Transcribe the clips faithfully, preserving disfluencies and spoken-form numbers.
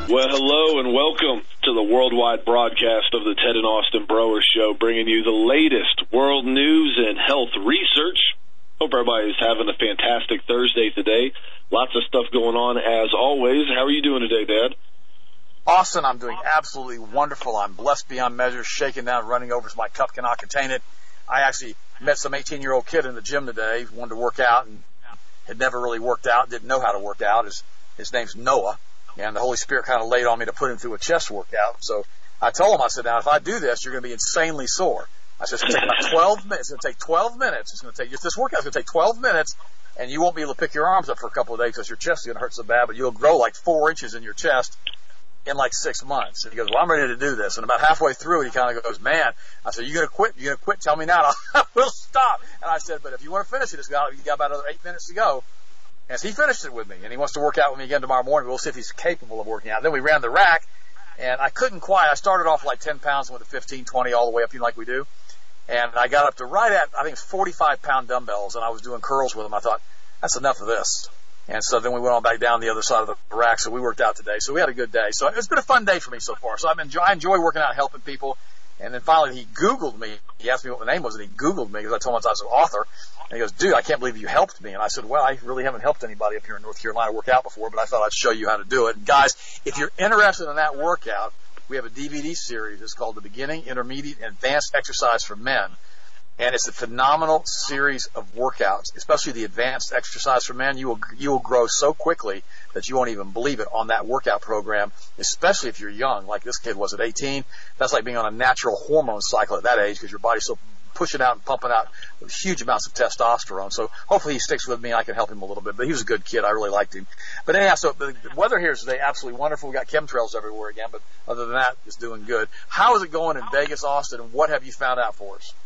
Well, hello and welcome to the worldwide broadcast of the Ted and Austin Broer Show, bringing you the latest world news and health research. Hope everybody's having a fantastic Thursday today. Lots of stuff going on as always. How are you doing today, Dad? Austin, I'm doing absolutely wonderful. I'm blessed beyond measure, shaking down, running over so my cup cannot contain it. I actually met some eighteen-year-old kid in the gym today, wanted to work out and had never really worked out, didn't know how to work out. His, his name's Noah. And the Holy Spirit kind of laid on me to put him through a chest workout. So I told him, I said, now, if I do this, you're going to be insanely sore. I said, it's going to take about twelve minutes. It's going to take twelve minutes. It's going to take, just this workout's going to take twelve minutes, and you won't be able to pick your arms up for a couple of days because your chest is going to hurt so bad, but you'll grow like four inches in your chest in like six months. And he goes, well, I'm ready to do this. And about halfway through it, he kind of goes, man, I said, you going to quit? You going to quit? Tell me now. I will stop. And I said, but if you want to finish it, it's got, you got about another eight minutes to go. And so he finished it with me, and he wants to work out with me again tomorrow morning. We'll see if he's capable of working out. Then we ran the rack, and I couldn't quite. I started off like ten pounds and went to fifteen, twenty, all the way up, you know, like we do. And I got up to right at, I think it's forty-five pound dumbbells, and I was doing curls with them. I thought, that's enough of this. And so then we went on back down the other side of the rack, so we worked out today. So we had a good day. So it's been a fun day for me so far. So I've enjoy, I enjoy working out and helping people. And then finally he Googled me. He asked me what my name was, and he Googled me because I told him I was an author. And he goes, dude, I can't believe you helped me. And I said, well, I really haven't helped anybody up here in North Carolina work out before, but I thought I'd show you how to do it. And guys, if you're interested in that workout, we have a D V D series. It's called The Beginning, Intermediate, and Advanced Exercise for Men. And it's a phenomenal series of workouts, especially the advanced exercise for men. You will, you will grow so quickly that you won't even believe it on that workout program, especially if you're young, like this kid was at eighteen. That's like being on a natural hormone cycle at that age because your body's so pushing out and pumping out huge amounts of testosterone. So hopefully he sticks with me. I can help him a little bit. But he was a good kid. I really liked him. But anyhow, so the weather here is today absolutely wonderful. We got chemtrails everywhere again, but other than that, it's doing good. How is it going in Vegas, Austin, and what have you found out for us?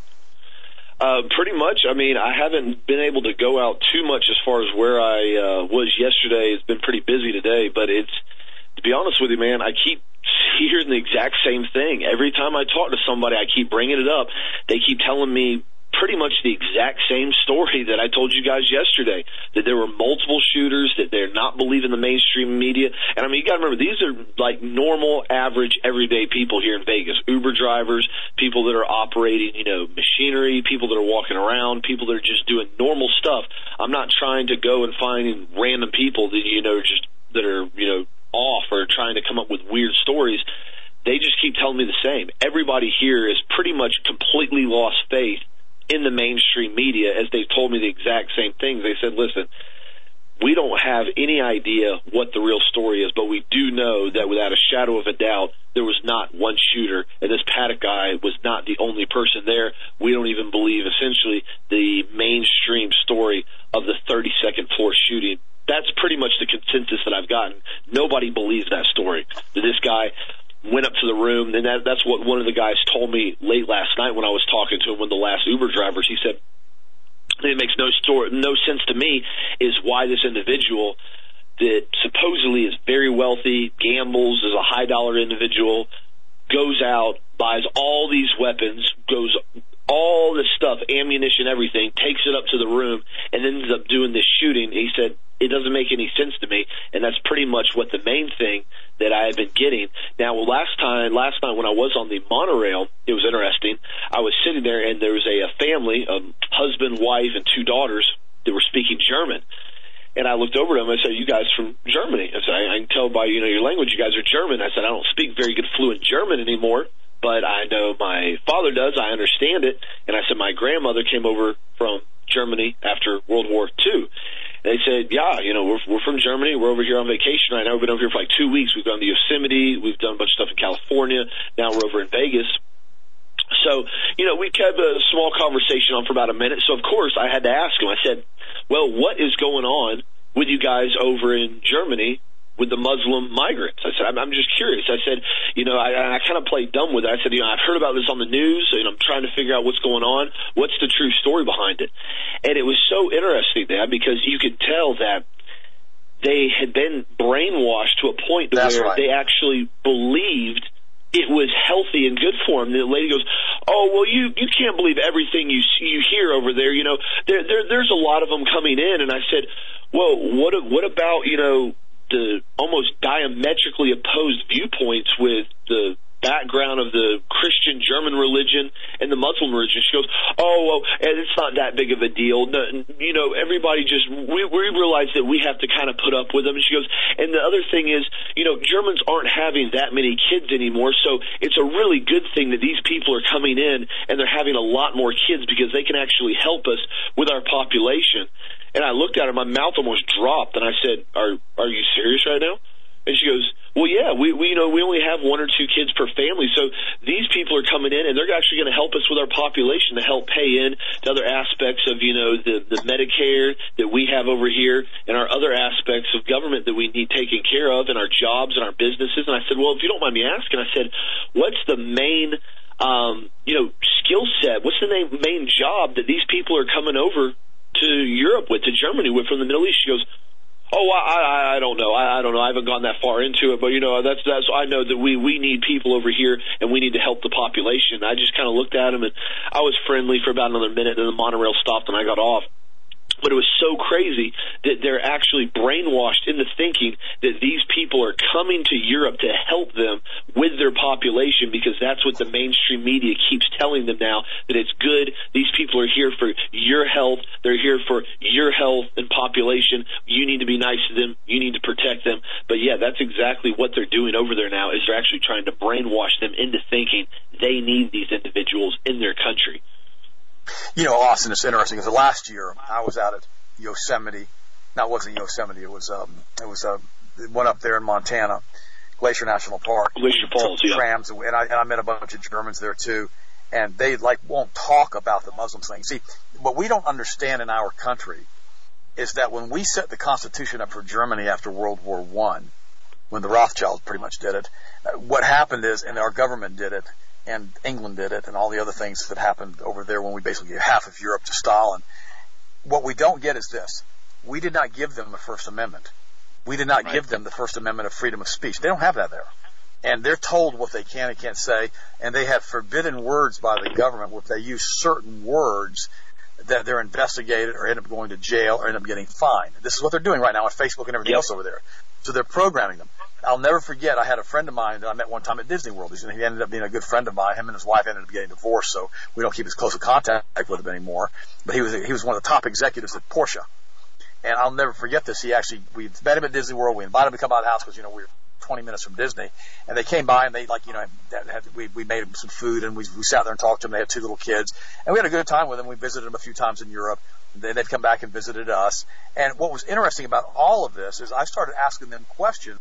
Uh, pretty much. I mean, I haven't been able to go out too much as far as where I uh, was yesterday. It's been pretty busy today, but it's, to be honest with you, man, I keep hearing the exact same thing. Every time I talk to somebody, I keep bringing it up. They keep telling me pretty much the exact same story that I told you guys yesterday, that there were multiple shooters, that they're not believing the mainstream media. And I mean, you got to remember, these are like normal, average, everyday people here in Vegas. Uber drivers, people that are operating, you know, machinery, people that are walking around, people that are just doing normal stuff. I'm not trying to go and find random people that, you know, just that are, you know, off or trying to come up with weird stories. They just keep telling me the same. Everybody here is pretty much completely lost faith in the mainstream media, as they've told me the exact same things. They said, listen, we don't have any idea what the real story is, but we do know that without a shadow of a doubt, there was not one shooter, and this Paddock guy was not the only person there. We don't even believe, essentially, the mainstream story of the thirty-second floor shooting. That's pretty much the consensus that I've gotten. Nobody believes that story, that this guy went up to the room, and that, that's what one of the guys told me late last night when I was talking to him, one of the last Uber drivers. He said, it makes no story, no sense to me is why this individual that supposedly is very wealthy, gambles, is a high-dollar individual, goes out, buys all these weapons, goes all this stuff, ammunition, everything, takes it up to the room, and ends up doing this shooting. He said, it doesn't make any sense to me, and that's pretty much what the main thing that I have been getting. Now, well, last time, last night when I was on the monorail, it was interesting. I was sitting there, and there was a, a family, a husband, wife, and two daughters that were speaking German. And I looked over to them, and I said, you guys from Germany? I said, I, I can tell by, you know, your language, you guys are German. I said, I don't speak very good fluent German anymore, but I know my father does. I understand it. And I said, my grandmother came over from Germany after World War Two. They said, yeah, you know, we're, we're from Germany. We're over here on vacation right now. We've been over here for like two weeks. We've gone to Yosemite. We've done a bunch of stuff in California. Now we're over in Vegas. So, you know, we kept a small conversation on for about a minute. So, of course, I had to ask him. I said, well, what is going on with you guys over in Germany with the Muslim migrants? I said, I'm, I'm just curious. I said, you know, I, I kind of played dumb with it. I said, you know, I've heard about this on the news, and I'm trying to figure out what's going on. What's the true story behind it? And it was so interesting, Dad, because you could tell that they had been brainwashed to a point That's where right. they actually believed it was healthy and good for them. The lady goes, oh, well, you, you can't believe everything you you hear over there. You know, there, there there's a lot of them coming in. And I said, well, what what about, you know, the almost diametrically opposed viewpoints with the background of the Christian German religion and the Muslim religion. She goes, oh, well, it's not that big of a deal. No, you know, everybody just, we, we realize that we have to kind of put up with them. And she goes, and the other thing is, you know, Germans aren't having that many kids anymore, so it's a really good thing that these people are coming in and they're having a lot more kids because they can actually help us with our population. And I looked at her, my mouth almost dropped, and I said, are are you serious right now? And she goes, well, yeah, we, we you know we only have one or two kids per family, so these people are coming in and they're actually going to help us with our population to help pay in to other aspects of, you know, the, the Medicare that we have over here and our other aspects of government that we need taken care of and our jobs and our businesses. And I said, well, if you don't mind me asking, I said, what's the main, um, you know, skill set? What's the main, main job that these people are coming over to Europe with, to Germany with from the Middle East? She goes, oh, I, I, I don't know. I, I don't know. I haven't gone that far into it, but you know, that's that's. I know that we we need people over here, and we need to help the population. I just kind of looked at him, and I was friendly for about another minute, and the monorail stopped, and I got off. But it was so crazy that they're actually brainwashed into thinking that these people are coming to Europe to help them with their population because that's what the mainstream media keeps telling them now, that it's good. These people are here for your health. They're here for your health and population. You need to be nice to them. You need to protect them. But, yeah, that's exactly what they're doing over there now is they're actually trying to brainwash them into thinking they need these individuals in their country. You know, Austin, it's interesting because last year I was out at Yosemite. No, it wasn't Yosemite. It was um, it was uh, one up there in Montana, Glacier National Park. Glacier Falls, yeah. Trams, and I, and I met a bunch of Germans there too, and they like won't talk about the Muslim thing. See, what we don't understand in our country is that when we set the Constitution up for Germany after World War One, when the Rothschilds pretty much did it, what happened is, and our government did it, and England did it, and all the other things that happened over there when we basically gave half of Europe to Stalin. What we don't get is this. We did not give them the First Amendment. We did not right. give them the First Amendment of freedom of speech. They don't have that there. And they're told what they can and can't say, and they have forbidden words by the government if they use certain words that they're investigated or end up going to jail or end up getting fined. This is what they're doing right now on Facebook and everything yep. else over there. So they're programming them. I'll never forget, I had a friend of mine that I met one time at Disney World. He ended up being a good friend of mine. Him and his wife ended up getting divorced, so we don't keep as close a contact with him anymore. But he was he was one of the top executives at Porsche. And I'll never forget this. He actually, we met him at Disney World. We invited him to come by the house because, you know, we were twenty minutes from Disney. And they came by and they, like, you know, had, we, we made them some food and we, we sat there and talked to them. They had two little kids. And we had a good time with them. We visited them a few times in Europe. Then they'd come back and visited us. And what was interesting about all of this is I started asking them questions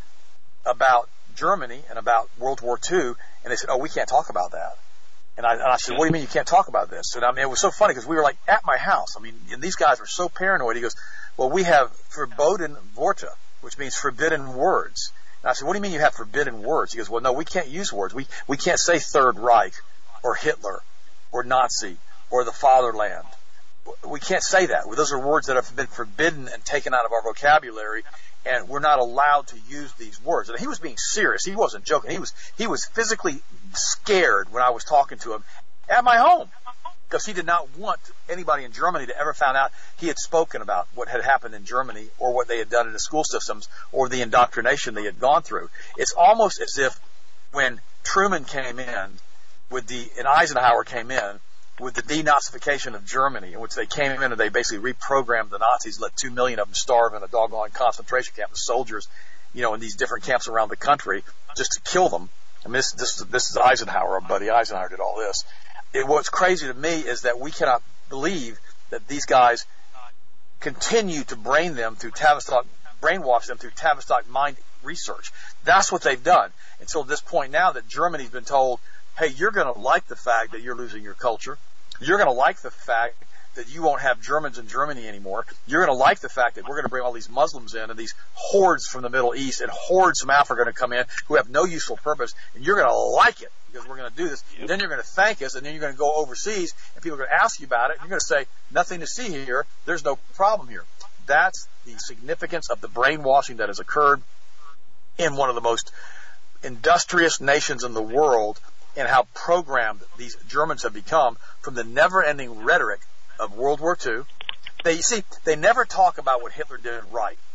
about Germany and about World War Two, and they said, oh, we can't talk about that. And I, and I said, what do you mean you can't talk about this? And I mean, it was so funny because we were like at my house. I mean, and these guys were so paranoid. He goes, well, we have verboten Worte, which means forbidden words. And I said, what do you mean you have forbidden words? He goes, well, no, we can't use words. We, we can't say Third Reich or Hitler or Nazi or the fatherland. We can't say that. Those are words that have been forbidden and taken out of our vocabulary, and we're not allowed to use these words. And he was being serious. He wasn't joking. He was he was physically scared when I was talking to him at my home because he did not want anybody in Germany to ever find out he had spoken about what had happened in Germany or what they had done in the school systems or the indoctrination they had gone through. It's almost as if when Truman came in with the, and Eisenhower came in, with the denazification of Germany, in which they came in and they basically reprogrammed the Nazis, let two million of them starve in a doggone concentration camp as soldiers, you know, in these different camps around the country, just to kill them. I mean, this, this, this is Eisenhower, our buddy Eisenhower did all this. It, what's crazy to me is that we cannot believe that these guys continue to brain them through Tavistock, brainwash them through Tavistock mind research. That's what they've done until this point now that Germany's been told, hey, you're going to like the fact that you're losing your culture. You're going to like the fact that you won't have Germans in Germany anymore. You're going to like the fact that we're going to bring all these Muslims in and these hordes from the Middle East and hordes from Africa are going to come in who have no useful purpose, and you're going to like it because we're going to do this. Yep. And then you're going to thank us, and then you're going to go overseas, and people are going to ask you about it, and you're going to say, nothing to see here. There's no problem here. That's the significance of the brainwashing that has occurred in one of the most industrious nations in the world, and how programmed these Germans have become from the never-ending rhetoric of World War Two. They see they never talk about what Hitler did right.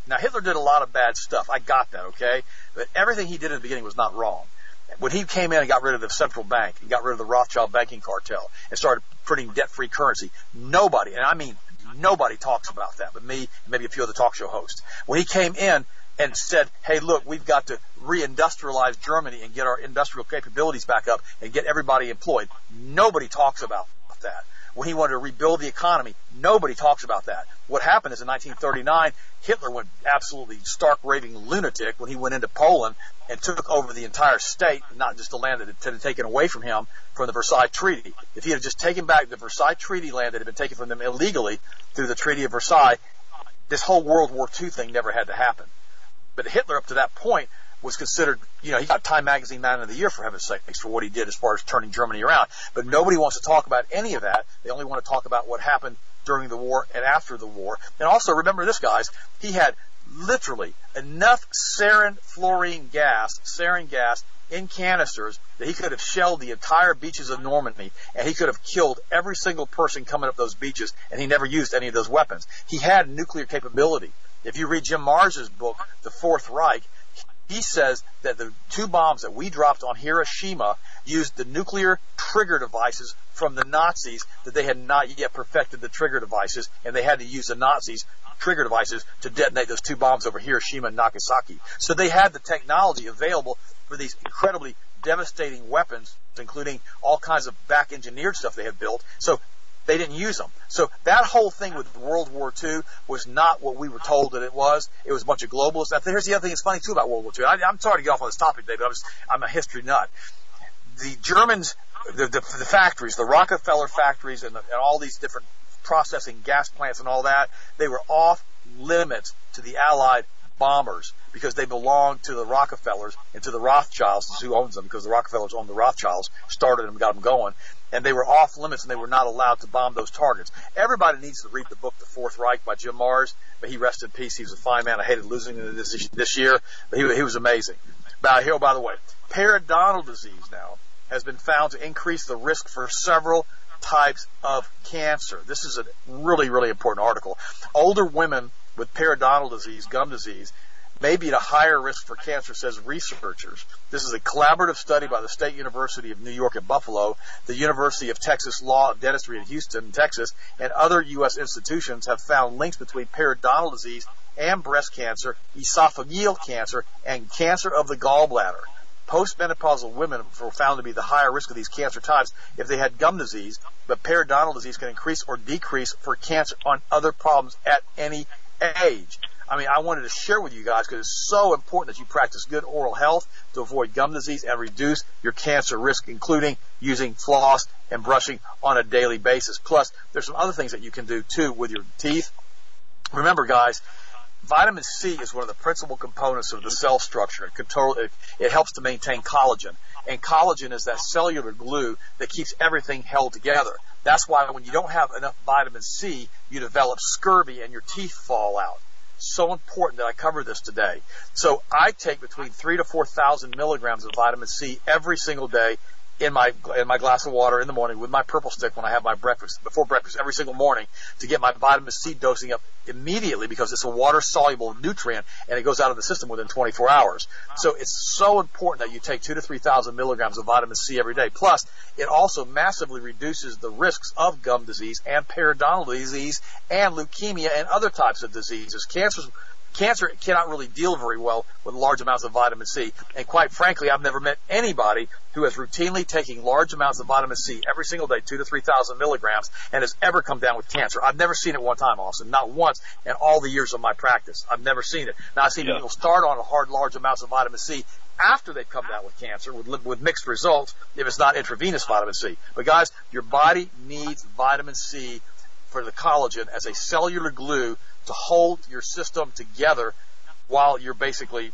Now, Hitler did a lot of bad stuff. I got that, okay? But everything he did in the beginning was not wrong. When he came in and got rid of the central bank and got rid of the Rothschild banking cartel and started printing debt-free currency, nobody, and I mean nobody talks about that but me and maybe a few other talk show hosts. When he came in and said, hey, look, we've got to reindustrialize Germany and get our industrial capabilities back up and get everybody employed, nobody talks about that. When he wanted to rebuild the economy, nobody talks about that. What happened is in nineteen thirty-nine, Hitler went absolutely stark raving lunatic when he went into Poland and took over the entire state, not just the land that had been taken away from him from the Versailles Treaty. If he had just taken back the Versailles Treaty land that had been taken from them illegally through the Treaty of Versailles, this whole World War Two thing never had to happen. But Hitler, up to that point, was considered, you know, he got Time Magazine Man of the Year, for heaven's sakes, for what he did as far as turning Germany around. But nobody wants to talk about any of that. They only want to talk about what happened during the war and after the war. And also, remember this, guys, he had literally enough sarin fluorine gas, sarin gas, in canisters that he could have shelled the entire beaches of Normandy, and he could have killed every single person coming up those beaches, and he never used any of those weapons. He had nuclear capability. If you read Jim Marsh's book, The Fourth Reich, he says that the two bombs that we dropped on Hiroshima used the nuclear trigger devices from the Nazis, that they had not yet perfected the trigger devices, and they had to use the Nazis' trigger devices to detonate those two bombs over Hiroshima and Nagasaki. So they had the technology available for these incredibly devastating weapons, including all kinds of back-engineered stuff they had built. So they didn't use them. So that whole thing with World War Two was not what we were told that it was. It was a bunch of globalists. Now, here's the other thing that's funny, too, about World War Two. I, I'm sorry to get off on this topic today, but I'm, just, I'm a history nut. The Germans, the, the, the factories, the Rockefeller factories and, the, and all these different processing gas plants and all that, they were off limits to the Allied bombers because they belonged to the Rockefellers and to the Rothschilds, who owns them, because the Rockefellers owned the Rothschilds, started them, got them going. And they were off limits, and they were not allowed to bomb those targets. Everybody needs to read the book, The Fourth Reich, by Jim Marrs. But he rested in peace. He was a fine man. I hated losing him this, this year, but he, he was amazing. But here, by the way, periodontal disease now has been found to increase the risk for several types of cancer. This is a really, really important article. Older women with periodontal disease, gum disease, may be at a higher risk for cancer, says researchers. This is a collaborative study by the State University of New York at Buffalo, the University of Texas Law of Dentistry in Houston, Texas, and other U S institutions have found links between periodontal disease and breast cancer, esophageal cancer, and cancer of the gallbladder. Postmenopausal women were found to be the higher risk of these cancer types if they had gum disease, but periodontal disease can increase or decrease for cancer on other problems at any age. I mean, I wanted to share with you guys because it's so important that you practice good oral health to avoid gum disease and reduce your cancer risk, including using floss and brushing on a daily basis. Plus, there's some other things that you can do, too, with your teeth. Remember, guys, vitamin C is one of the principal components of the cell structure. It, control, it, it helps to maintain collagen. And collagen is that cellular glue that keeps everything held together. That's why when you don't have enough vitamin C, you develop scurvy and your teeth fall out. So important that I cover this today. So I take between three to four thousand milligrams of vitamin C every single day in my in my glass of water in the morning with my purple stick when I have my breakfast, before breakfast every single morning, to get my vitamin C dosing up immediately, because it's a water-soluble nutrient and it goes out of the system within twenty-four hours. So it's so important that you take two to three thousand milligrams of vitamin C every day. Plus, it also massively reduces the risks of gum disease and periodontal disease and leukemia and other types of diseases. Cancer's Cancer cannot really deal very well with large amounts of vitamin C. And quite frankly, I've never met anybody who is routinely taking large amounts of vitamin C every single day, two to three thousand milligrams, and has ever come down with cancer. I've never seen it one time, Austin, not once in all the years of my practice. I've never seen it. Now, I've seen yeah. people start on hard, large amounts of vitamin C after they've come down with cancer with, with mixed results if it's not intravenous vitamin C. But guys, your body needs vitamin C for the collagen as a cellular glue to hold your system together while you're basically,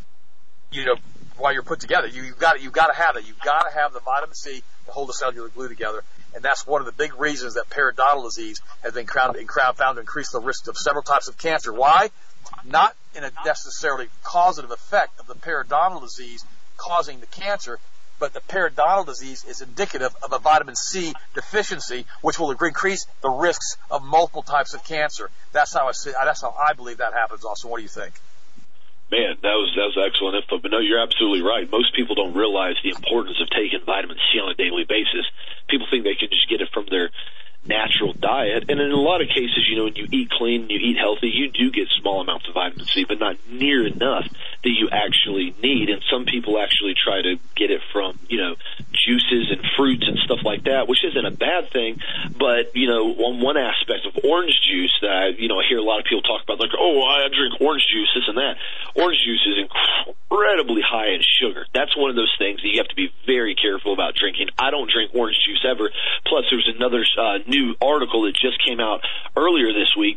you know, while you're put together. You, you've got you've got to have it. You've got to have the vitamin C to hold the cellular glue together, and that's one of the big reasons that periodontal disease has been found to increase the risk of several types of cancer. Why? Not in a necessarily causative effect of the periodontal disease causing the cancer, but the periodontal disease is indicative of a vitamin C deficiency, which will increase the risks of multiple types of cancer. That's how I see. That's how I believe that happens. Austin, what do you think? Man, that was that was excellent info. But no, you're absolutely right. Most people don't realize the importance of taking vitamin C on a daily basis. People think they can just get it from their natural diet, and in a lot of cases, you know, when you eat clean, you eat healthy, you do get small amounts of vitamin C, but not near enough that you actually need. And some people actually try to get it from, you know, juices and fruits and stuff like that, which isn't a bad thing. But, you know, on one aspect of orange juice that I, you know, I hear a lot of people talk about, like, oh, I drink orange juice, this and that. Orange juice is incredibly high in sugar. That's one of those things that you have to be very careful about drinking. I don't drink orange juice ever. Plus, there's another uh, new article that just came out earlier this week.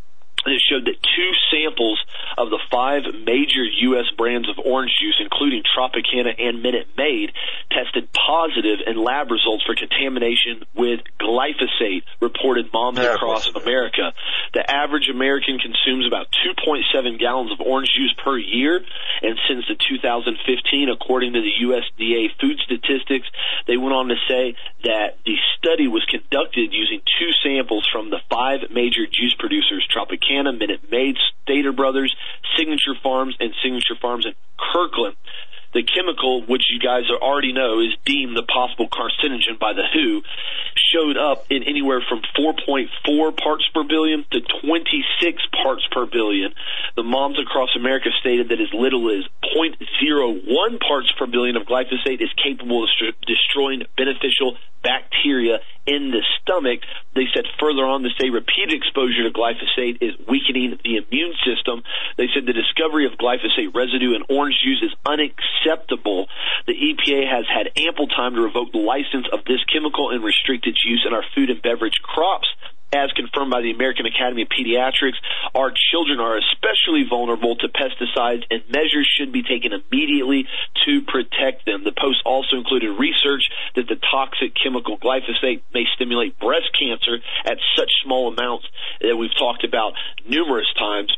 It showed that two samples of the five major U S brands of orange juice, including Tropicana and Minute Maid, tested positive in lab results for contamination with glyphosate, reported moms yeah, across America. The average American consumes about two point seven gallons of orange juice per year, and since the two thousand fifteen, according to the U S D A food statistics, they went on to say that the study was conducted using two samples from the five major juice producers, Tropicana, Minute Maid, Stater Brothers, Signature Farms, and Signature Farms in Kirkland. The chemical, which you guys already know is deemed the possible carcinogen by the W H O, showed up in anywhere from four point four parts per billion to twenty-six parts per billion. The moms across America stated that as little as zero point zero one parts per billion of glyphosate is capable of st- destroying beneficial bacteria in the stomach. They said further on to say repeated exposure to glyphosate is weakening the immune system. They said the discovery of glyphosate residue in orange juice is unacceptable. The E P A has had ample time to revoke the license of this chemical and restrict its use in our food and beverage crops. As confirmed by the American Academy of Pediatrics, our children are especially vulnerable to pesticides, and measures should be taken immediately to protect them. The post also included research that the toxic chemical glyphosate may stimulate breast cancer at such small amounts that we've talked about numerous times.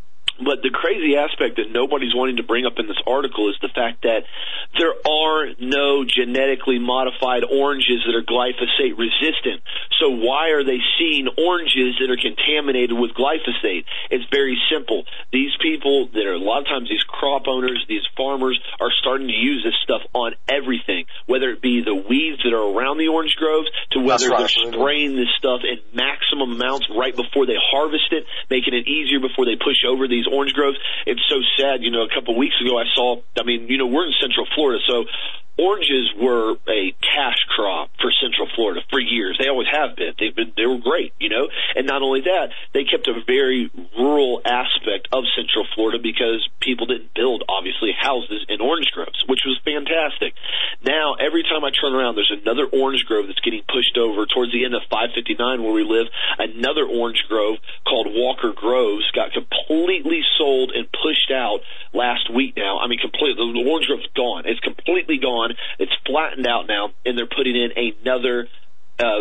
But the crazy aspect that nobody's wanting to bring up in this article is the fact that there are no genetically modified oranges that are glyphosate resistant. So why are they seeing oranges that are contaminated with glyphosate? It's very simple. These people that are, a lot of times these crop owners, these farmers, are starting to use this stuff on everything, whether it be the weeds that are around the orange groves to whether right, they're spraying this stuff in maximum amounts right before they harvest it, making it easier before they push over these orange groves. It's so sad. You know, a couple of weeks ago I saw, I mean, you know, we're in Central Florida, so oranges were a cash crop for Central Florida for years. They always have been. They've been, they were great, you know. And not only that, they kept a very rural aspect of Central Florida because people didn't build, obviously, houses in orange groves, which was fantastic. Now, every time I turn around, there's another orange grove that's getting pushed over towards the end of five fifty-nine where we live. Another orange grove called Walker Groves got completely sold and pushed out last week now. I mean, completely. The orange grove's gone. It's completely gone. It's flattened out now, and they're putting in another, uh,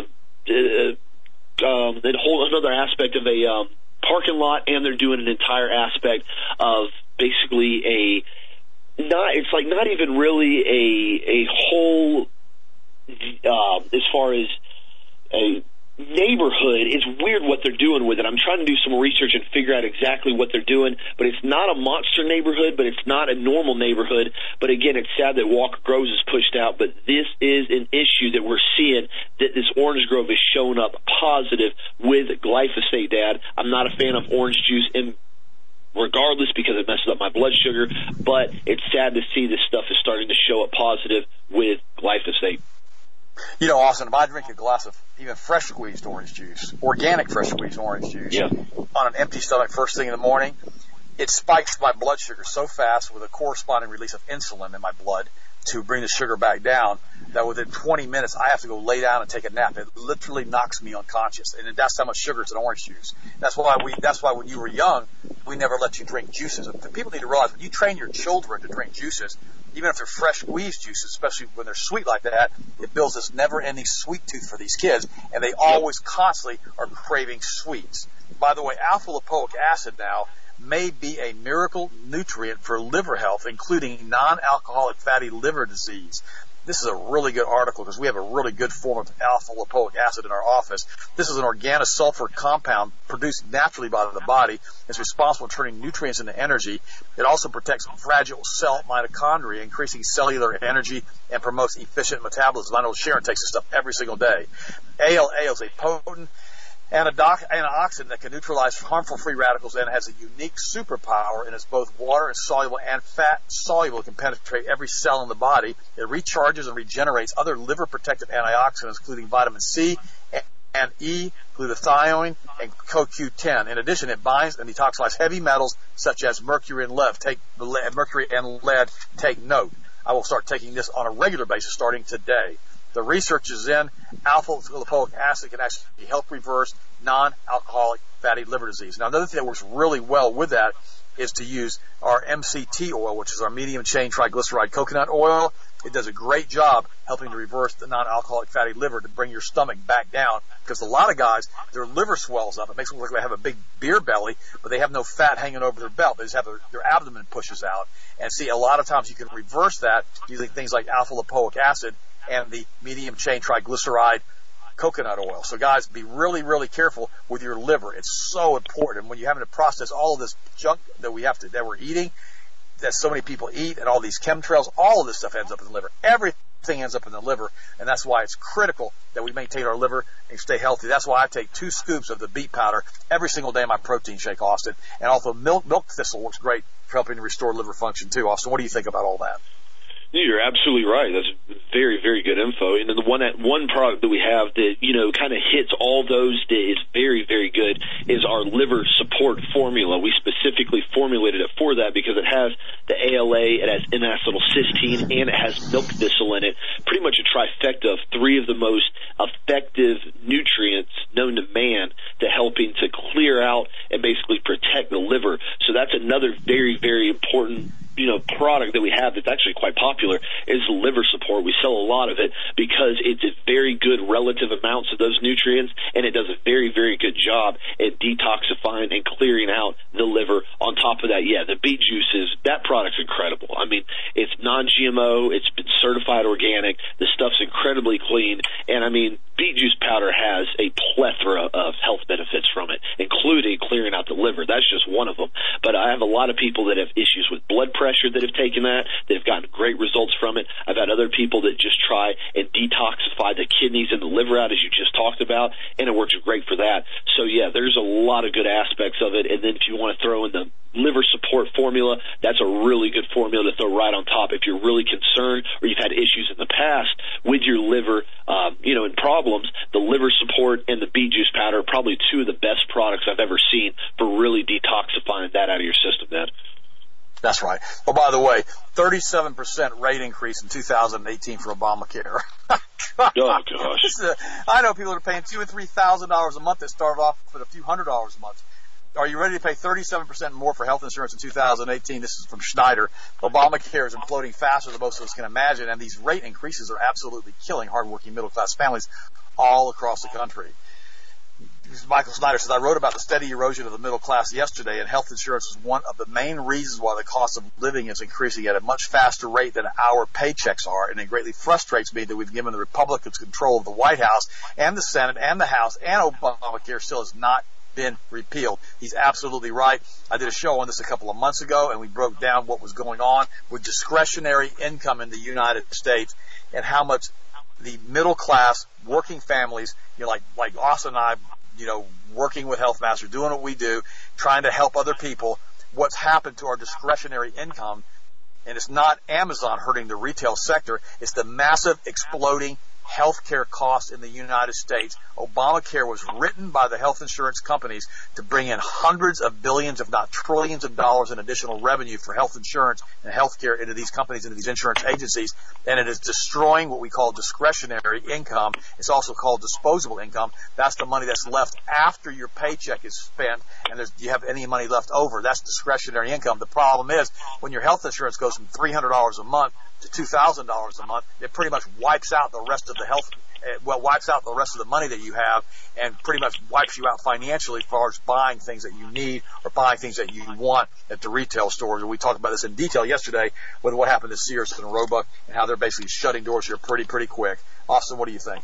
uh, um, a whole another aspect of a um, parking lot, and they're doing an entire aspect of basically a not. It's like not even really a a whole uh, as far as a neighborhood. It's weird what they're doing with it. I'm trying to do some research and figure out exactly what they're doing, but it's not a monster neighborhood, but it's not a normal neighborhood. But again, it's sad that Walker Groves is pushed out, but this is an issue that we're seeing, that this orange grove is showing up positive with glyphosate, Dad. I'm not a fan of orange juice in regardless because it messes up my blood sugar, but it's sad to see this stuff is starting to show up positive with glyphosate. You know, Austin, if I drink a glass of even fresh squeezed orange juice, organic fresh squeezed orange juice, yeah. on an empty stomach first thing in the morning, it spikes my blood sugar so fast with a corresponding release of insulin in my blood to bring the sugar back down that within twenty minutes I have to go lay down and take a nap. It literally knocks me unconscious, and that's how much sugar is in orange juice. That's why we. That's why when you were young, we never let you drink juices. People need to realize when you train your children to drink juices, even if they're fresh squeezed juices, especially when they're sweet like that, it builds this never-ending sweet tooth for these kids, and they always constantly are craving sweets. By the way, alpha-lipoic acid now may be a miracle nutrient for liver health, including non-alcoholic fatty liver disease. this is a really good article because we have a really good form of alpha-lipoic acid in our office. This is an organosulfur compound produced naturally by the body. It's responsible for turning nutrients into energy. It also protects fragile cell mitochondria, increasing cellular energy, and promotes efficient metabolism. I know Sharon takes this stuff every single day. A L A is a potent antioxidant that can neutralize harmful free radicals and has a unique superpower, and it's both water insoluble and fat soluble. It can penetrate every cell in the body. It recharges and regenerates other liver protective antioxidants, including vitamin C and E, glutathione, and C O Q ten. In addition, it binds and detoxifies heavy metals such as mercury and lead. Take mercury and lead. Take note. I will start taking this on a regular basis starting today. The research is in alpha-lipoic acid can actually help reverse non-alcoholic fatty liver disease. Now, another thing that works really well with that is to use our M C T oil, which is our medium-chain triglyceride coconut oil. It does a great job helping to reverse the non-alcoholic fatty liver to bring your stomach back down, because a lot of guys, their liver swells up. It makes them look like they have a big beer belly, but they have no fat hanging over their belt. They just have a, their abdomen pushes out. And see, a lot of times you can reverse that using things like alpha-lipoic acid and the medium-chain triglyceride coconut oil. So guys, be really, really careful with your liver. It's so important. When you're having to process all of this junk that we have to, that we're eating, that so many people eat, and all these chemtrails, all of this stuff ends up in the liver. Everything ends up in the liver, and that's why it's critical that we maintain our liver and stay healthy. That's why I take two scoops of the beet powder every single day in my protein shake, Austin. And also milk, milk thistle works great for helping to restore liver function too. Austin, what do you think about all that? You're absolutely right. That's very, very good info. And then the one that one product that we have that, you know, kind of hits all those that is very, very good is our liver support formula. We specifically formulated it for that because it has the A L A, it has N-acetylcysteine, and it has milk thistle in it. Pretty much a trifecta of three of the most effective nutrients known to man to helping to clear out and basically protect the liver. So that's another very, very important, you know, product that we have that's actually quite popular is liver support. We sell a lot of it because it's a very good relative amounts of those nutrients, and it does a very, very good job at detoxifying and clearing out the liver. On top of that, yeah, the beet juices, that product's incredible. I mean, it's non-G M O, it's been certified organic, the stuff's incredibly clean, and I mean, beet juice powder has a plethora of health benefits from it, including clearing out the liver. That's just one of them. But I have a lot of people that have issues with blood pressure that have taken that, that have gotten great results from it. I've had other people that just try and detoxify the kidneys and the liver out, as you just talked about, and it works great for that. So, yeah, there's a lot of good aspects of it. And then if you want to throw in the liver support formula, that's a really good formula to throw right on top. If you're really concerned or you've had issues in the past with your liver, um, you know, and problems, the liver support and the beet juice powder are probably two of the best products I've ever seen for really detoxifying that out of your system, man. That's right. Oh, by the way, thirty-seven percent rate increase in two thousand eighteen for Obamacare. Oh, gosh. This is a, I know people that are paying two or three thousand dollars a month that start off with a few hundred dollars a month. Are you ready to pay thirty-seven percent more for health insurance in two thousand eighteen? This is from Schneider. Obamacare is imploding faster than most of us can imagine, and these rate increases are absolutely killing hardworking middle-class families all across the country. Michael Snyder says, I wrote about the steady erosion of the middle class yesterday, and health insurance is one of the main reasons why the cost of living is increasing at a much faster rate than our paychecks are, and it greatly frustrates me that we've given the Republicans control of the White House and the Senate and the House, and Obamacare still has not been repealed. He's absolutely right. I did a show on this a couple of months ago, and we broke down what was going on with discretionary income in the United States and how much the middle class working families, you know, like, like Austin and I, you know, working with Health Master, doing what we do, trying to help other people, what's happened to our discretionary income. And it's not Amazon hurting the retail sector. It's the massive exploding healthcare costs in the United States. Obamacare was written by the health insurance companies to bring in hundreds of billions, if not trillions of dollars in additional revenue for health insurance and healthcare into these companies, into these insurance agencies, and it is destroying what we call discretionary income. It's also called disposable income. That's the money that's left after your paycheck is spent, and there's, you have any money left over. That's discretionary income. The problem is when your health insurance goes from three hundred dollars a month to two thousand dollars a month, it pretty much wipes out the rest of the health, well, wipes out the rest of the money that you have and pretty much wipes you out financially as far as buying things that you need or buying things that you want at the retail stores. And we talked about this in detail yesterday with what happened to Sears and Roebuck and how they're basically shutting doors here pretty, pretty quick. Austin, what do you think?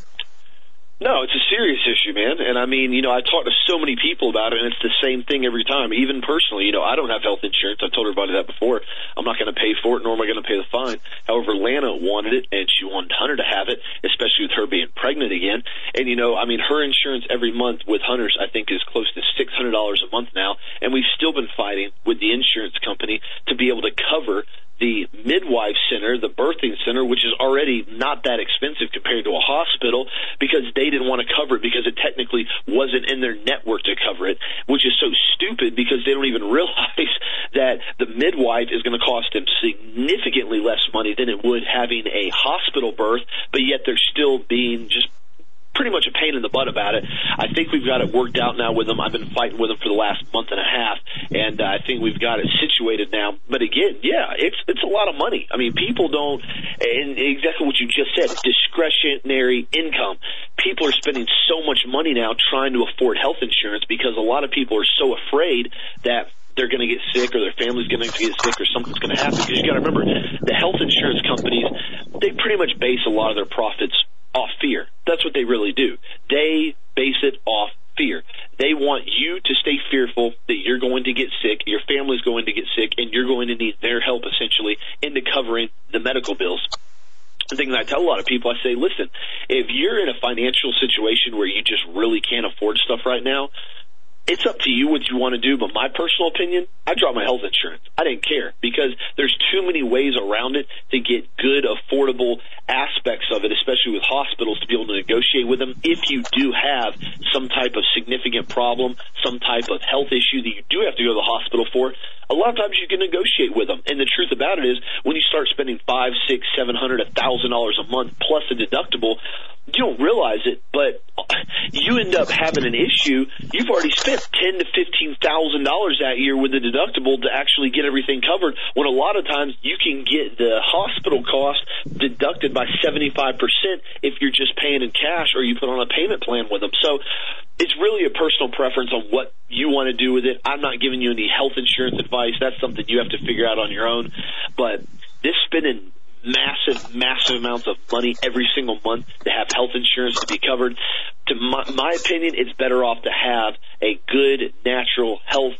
No, it's a serious issue, man. And I mean, you know, I talk to so many people about it, and it's the same thing every time. Even personally, you know, I don't have health insurance. I've told everybody that before. I'm not going to pay for it, nor am I going to pay the fine. However, Lana wanted it, and she wanted Hunter to have it, especially with her being pregnant again. And, you know, I mean, her insurance every month with Hunter's, I think, is close to six hundred dollars a month now. And we've still been fighting with the insurance company to be able to cover the midwife center, the birthing center, which is already not that expensive compared to a hospital, because they didn't want to cover it because it technically wasn't in their network to cover it, which is so stupid because they don't even realize that the midwife is going to cost them significantly less money than it would having a hospital birth, but yet they're still being just pretty much a pain in the butt about it. I think we've got it worked out now with them. I've been fighting with them for the last month and a half, and uh, I think we've got it situated now. But again, yeah, it's it's a lot of money. I mean, people don't, and exactly what you just said, discretionary income. People are spending so much money now trying to afford health insurance because a lot of people are so afraid that they're going to get sick or their family's going to get sick or something's going to happen. Because you got to remember, the health insurance companies, they pretty much base a lot of their profits off fear. That's what they really do. They base it off fear. They want you to stay fearful that you're going to get sick, your family's going to get sick, and you're going to need their help, essentially, into covering the medical bills. The thing that I tell a lot of people, I say, listen, if you're in a financial situation where you just really can't afford stuff right now, it's up to you what you want to do, but my personal opinion, I dropped my health insurance. I didn't care because there's too many ways around it to get good, affordable aspects of it, especially with hospitals, to be able to negotiate with them. If you do have some type of significant problem, some type of health issue that you do have to go to the hospital for, a lot of times you can negotiate with them. And the truth about it is, when you start spending five, six, seven hundred, a thousand dollars a month plus a deductible, you don't realize it, but you end up having an issue. You've already spent ten to fifteen thousand dollars that year with the deductible to actually get everything covered. When a lot of times you can get the hospital cost deducted by seventy-five percent if you're just paying in cash or you put on a payment plan with them. So it's really a personal preference on what you want to do with it. I'm not giving you any health insurance advice. That's something you have to figure out on your own. But this spending massive, massive amounts of money every single month to have health insurance to be covered, to my, my opinion, it's better off to have a good natural health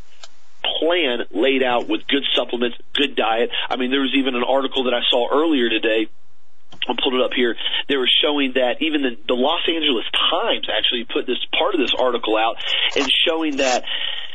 plan laid out with good supplements, good diet. I mean, there was even an article that I saw earlier today. I'll pull it up here. They were showing that even the, the Los Angeles Times actually put this part of this article out and showing that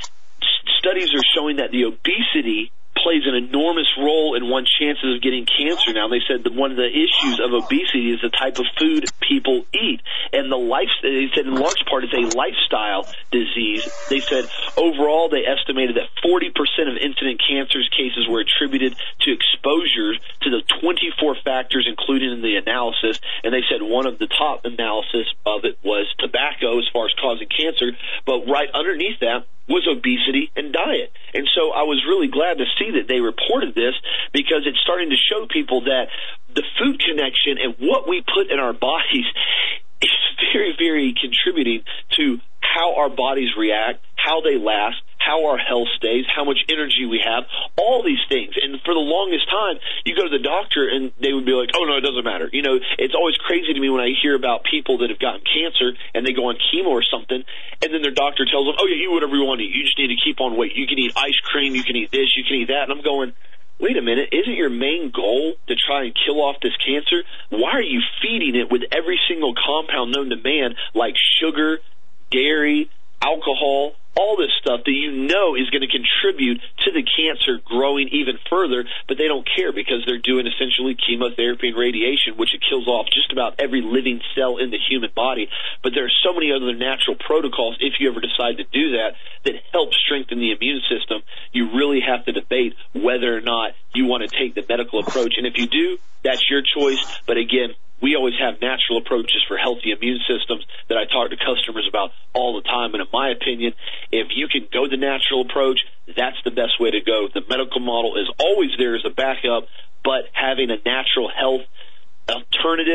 studies are showing that the obesity plays an enormous role in one's chances of getting cancer. Now, they said that one of the issues of obesity is the type of food people eat. And the life, they said in large part it's a lifestyle disease. They said overall they estimated that forty percent of incident cancers cases were attributed to exposure to the twenty-four factors included in the analysis. And they said one of the top analysis of it was tobacco as far as causing cancer. But right underneath that was obesity and diet. And so I was really glad to see that they reported this because it's starting to show people that the food connection and what we put in our bodies is very, very contributing to how our bodies react, how they last, how our health stays, how much energy we have, all these things. And for the longest time, you go to the doctor and they would be like, oh, no, it doesn't matter. You know, it's always crazy to me when I hear about people that have gotten cancer and they go on chemo or something, and then their doctor tells them, oh, yeah, eat whatever you want to eat. You just need to keep on weight. You can eat ice cream. You can eat this. You can eat that. And I'm going, wait a minute, isn't your main goal to try and kill off this cancer? Why are you feeding it with every single compound known to man, like sugar, dairy, alcohol, all this stuff that you know is going to contribute to the cancer growing even further, but they don't care because they're doing essentially chemotherapy and radiation, which it kills off just about every living cell in the human body. But there are so many other natural protocols, if you ever decide to do that, that help strengthen the immune system. You really have to debate whether or not you want to take the medical approach. And if you do, that's your choice. But again, we always have natural approaches for healthy immune systems that I talk to customers about all the time. And in my opinion, if you can go the natural approach, that's the best way to go. The medical model is always there as a backup, but having a natural health alternative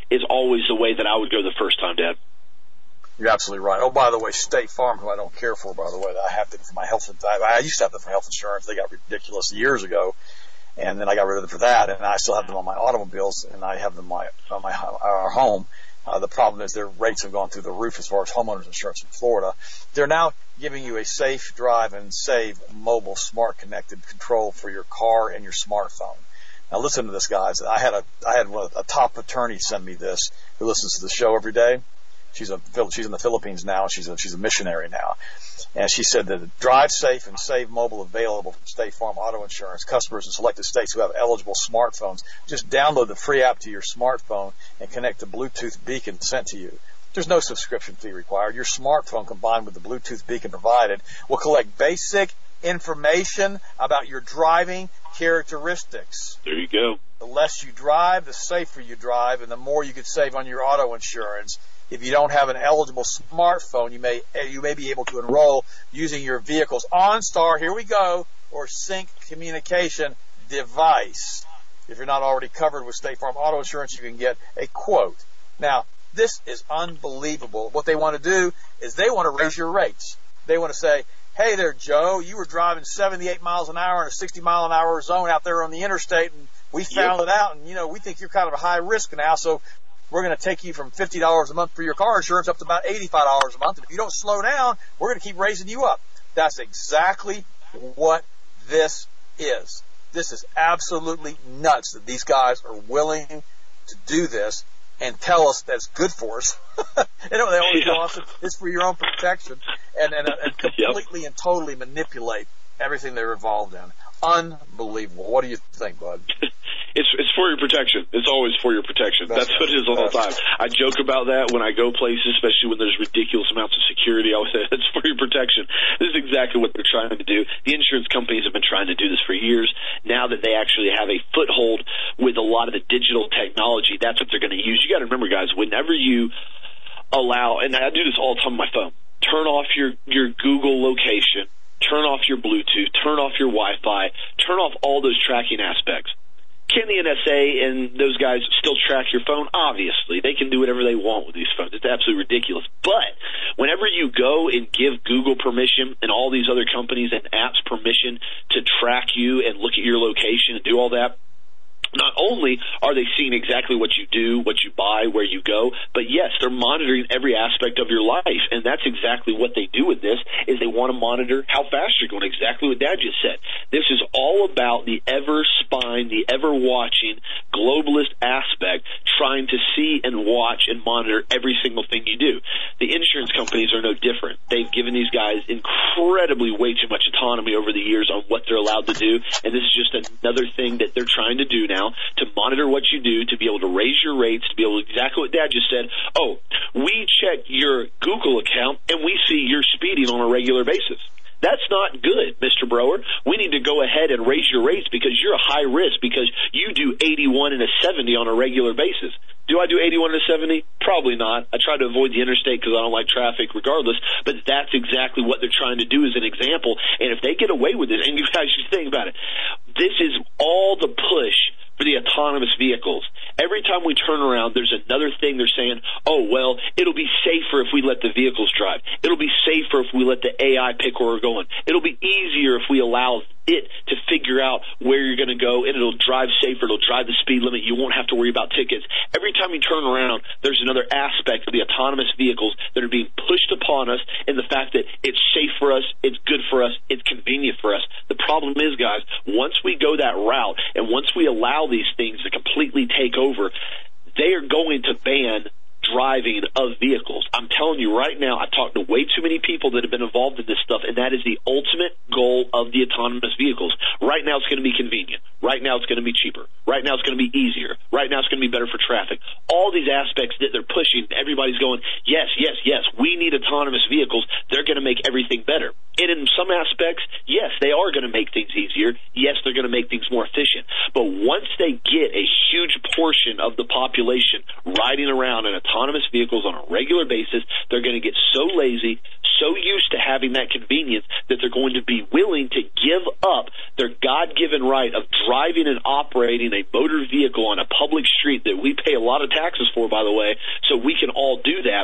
is always the way that I would go the first time, Dad. You're absolutely right. Oh, by the way, State Farm, who I don't care for, by the way, I have them for my health. I used to have them for health insurance. They got ridiculous years ago, and then I got rid of them for that. And I still have them on my automobiles, and I have them on my on my our home. Uh, the problem is their rates have gone through the roof as far as homeowners insurance in Florida. They're now giving you a safe drive and save mobile smart connected control for your car and your smartphone. Now listen to this, guys. I had a I had a top attorney send me this who listens to the show every day. She's a she's in the Philippines now. She's a she's a missionary now, and she said that Drive Safe and Save Mobile available from State Farm Auto Insurance. Customers in selected states who have eligible smartphones just download the free app to your smartphone and connect the Bluetooth beacon sent to you. There's no subscription fee required. Your smartphone combined with the Bluetooth beacon provided will collect basic information about your driving characteristics. There you go. The less you drive, the safer you drive, and the more you could save on your auto insurance. If you don't have an eligible smartphone, you may you may be able to enroll using your vehicle's OnStar, here we go, or Sync communication device. If you're not already covered with State Farm Auto Insurance, you can get a quote. Now, this is unbelievable. What they want to do is they want to raise your rates. They want to say, hey there, Joe, you were driving seventy-eight miles an hour in a sixty mile an hour zone out there on the interstate, and we found yep. it out, and, you know, we think you're kind of a high risk now, so we're going to take you from fifty dollars a month for your car insurance up to about eighty-five dollars a month. And if you don't slow down, we're going to keep raising you up. That's exactly what this is. This is absolutely nuts that these guys are willing to do this and tell us that's good for us. You know, they always tell us it's for your own protection and, and, and completely yep. and totally manipulate everything they're involved in. Unbelievable. What do you think, bud? It's it's for your protection. It's always for your protection. That's, That's what it is all the time. I joke about that when I go places, especially when there's ridiculous amounts of security. I always say, it's for your protection. This is exactly what they're trying to do. The insurance companies have been trying to do this for years. Now that they actually have a foothold with a lot of the digital technology, that's what they're going to use. You got to remember, guys, whenever you allow, and I do this all the time on my phone, turn off your, your Google location, turn off your Bluetooth, turn off your Wi-Fi, turn off all those tracking aspects. Can the N S A and those guys still track your phone? Obviously. They can do whatever they want with these phones. It's absolutely ridiculous. But whenever you go and give Google permission and all these other companies and apps permission to track you and look at your location and do all that, not only are they seeing exactly what you do, what you buy, where you go, but yes, they're monitoring every aspect of your life, and that's exactly what they do with this, is they want to monitor how fast you're going, exactly what Dad just said. This is all about the ever-spying, the ever-watching globalist aspect, trying to see and watch and monitor every single thing you do. The insurance companies are no different. They've given these guys incredibly way too much autonomy over the years on what they're allowed to do, and this is just another thing that they're trying to do now, to monitor what you do, to be able to raise your rates, to be able to, exactly what Dad just said. Oh, we check your Google account and we see you're speeding on a regular basis. That's not good, Mister Brower. We need to go ahead and raise your rates because you're a high risk because you do eighty-one and a seventy on a regular basis. Do I do eighty-one and a seventy? Probably not. I try to avoid the interstate because I don't like traffic regardless, but that's exactly what they're trying to do as an example. And if they get away with it, and you guys should think about it, this is all the push for the autonomous vehicles. Every time we turn around, there's another thing they're saying, oh, well, it'll be safer if we let the vehicles drive. It'll be safer if we let the A I pick where we're going. It'll be easier if we allow it to figure out where you're going to go, and it'll drive safer. It'll drive the speed limit. You won't have to worry about tickets. Every time you turn around, there's another aspect of the autonomous vehicles that are being pushed upon us in the fact that it's safe for us, it's good for us, it's convenient for us. The problem is, guys, once we go that route and once we allow these things to completely take over, they are going to ban driving of vehicles. I'm telling you right now, I've talked to way too many people that have been involved in this stuff, and that is the ultimate goal of the autonomous vehicles. Right now, it's going to be convenient. Right now, it's going to be cheaper. Right now, it's going to be easier. Right now, it's going to be better for traffic. All these aspects that they're pushing, everybody's going, yes, yes, yes, we need autonomous vehicles. They're going to make everything better. And in some aspects, yes, they are going to make things easier. Yes, they're going to make things more efficient. But once they get a huge portion of the population riding around in autonomous vehicles on a regular basis, they're going to get so lazy, so used to having that convenience that they're going to be willing to give up their God-given right of driving and operating a motor vehicle on a public street that we pay a lot of taxes for, by the way, so we can all do that.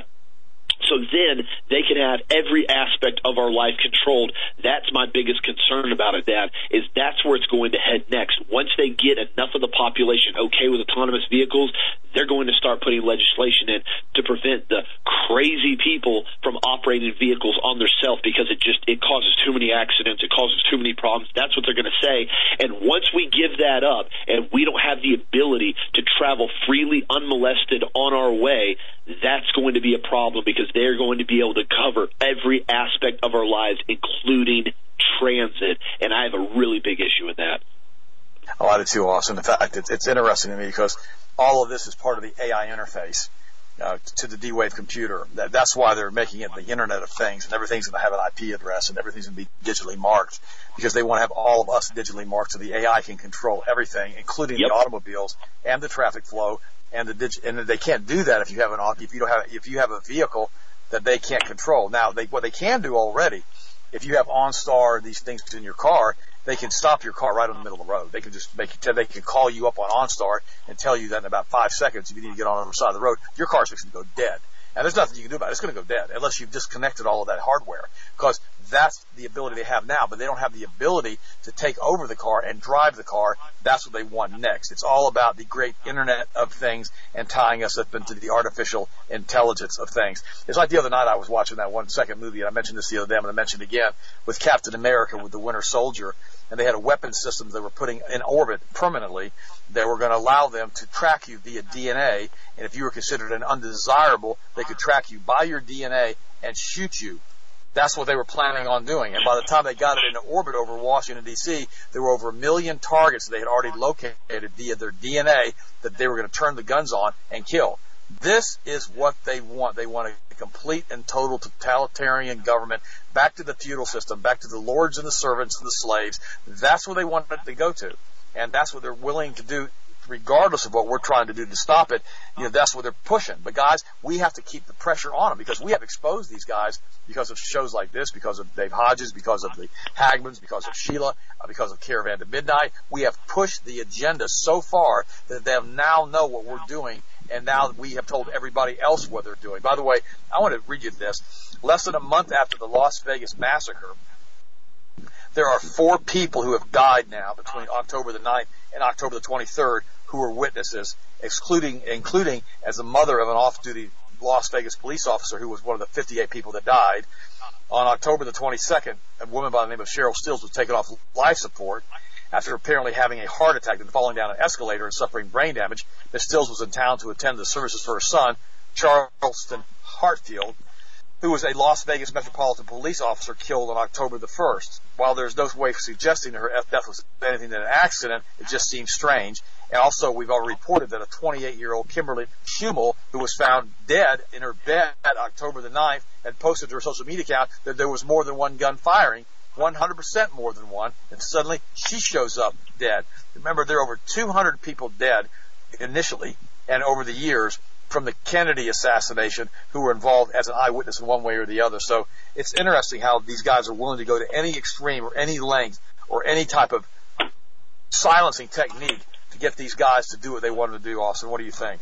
So then they can have every aspect of our life controlled. That's my biggest concern about it, Dad, is that's where it's going to head next. Once they get enough of the population okay with autonomous vehicles, they're going to start putting legislation in to prevent the crazy people from operating vehicles on their self, because it just it causes too many accidents, it causes too many problems. That's what they're going to say. And once we give that up and we don't have the ability to travel freely, unmolested on our way, that's going to be a problem, because they're going to be able to cover every aspect of our lives, including transit. And I have a really big issue with that. Oh, I do too, Austin. In fact, it's, it's interesting to me because all of this is part of the A I interface uh, to the D-Wave computer. That, that's why they're making it the Internet of Things, and everything's going to have an I P address, and everything's going to be digitally marked, because they want to have all of us digitally marked so the A I can control everything, including yep. the automobiles and the traffic flow. And the dig- and they can't do that if you have an if you don't have if you have a vehicle that they can't control. Now, they, what they can do already, if you have OnStar, these things in your car, they can stop your car right in the middle of the road. They can just make you, they can call you up on OnStar and tell you that in about five seconds, if you need to get on the other side of the road, your car's fixing to go dead. And there's nothing you can do about it. It's going to go dead unless you've disconnected all of that hardware, because that's the ability they have now, but they don't have the ability to take over the car and drive the car. That's what they want next. It's all about the great Internet of Things and tying us up into the artificial intelligence of things. It's like the other night I was watching that one second movie, and I mentioned this the other day, I'm going to mention it again, with Captain America with the Winter Soldier, and they had a weapon system they were putting in orbit permanently. They were going to allow them to track you via D N A, and if you were considered an undesirable, they could track you by your D N A and shoot you. That's what they were planning on doing. And by the time they got it into orbit over Washington, D C, there were over a million targets they had already located via their D N A that they were going to turn the guns on and kill. This is what they want. They want a complete and total totalitarian government, back to the feudal system, back to the lords and the servants and the slaves. That's what they want it to go to. And that's what they're willing to do, regardless of what we're trying to do to stop it. You know, that's what they're pushing. But guys, we have to keep the pressure on them, because we have exposed these guys because of shows like this, because of Dave Hodges, because of the Hagmans, because of Sheila, uh, because of Caravan to Midnight. We have pushed the agenda so far that they now know what we're doing, and now we have told everybody else what they're doing. By the way, I want to read you this. Less than a month after the Las Vegas massacre, there are four people who have died now between October the ninth and October the twenty-third who were witnesses, excluding, including as the mother of an off-duty Las Vegas police officer who was one of the fifty-eight people that died. On October the twenty-second, a woman by the name of Cheryl Stills was taken off life support after apparently having a heart attack and falling down an escalator and suffering brain damage. Miz Stills was in town to attend the services for her son, Charleston Hartfield, who was a Las Vegas Metropolitan Police officer killed on October the first. While there's no way of suggesting that her death was anything than an accident, it just seems strange. And also, we've already reported that a twenty-eight-year-old Kimberly Schumel, who was found dead in her bed October the ninth, had posted to her social media account that there was more than one gun firing, one hundred percent more than one, and suddenly she shows up dead. Remember, there are over two hundred people dead initially and over the years from the Kennedy assassination who were involved as an eyewitness in one way or the other. So it's interesting how these guys are willing to go to any extreme or any length or any type of silencing technique to get these guys to do what they want to do. Austin, what do you think?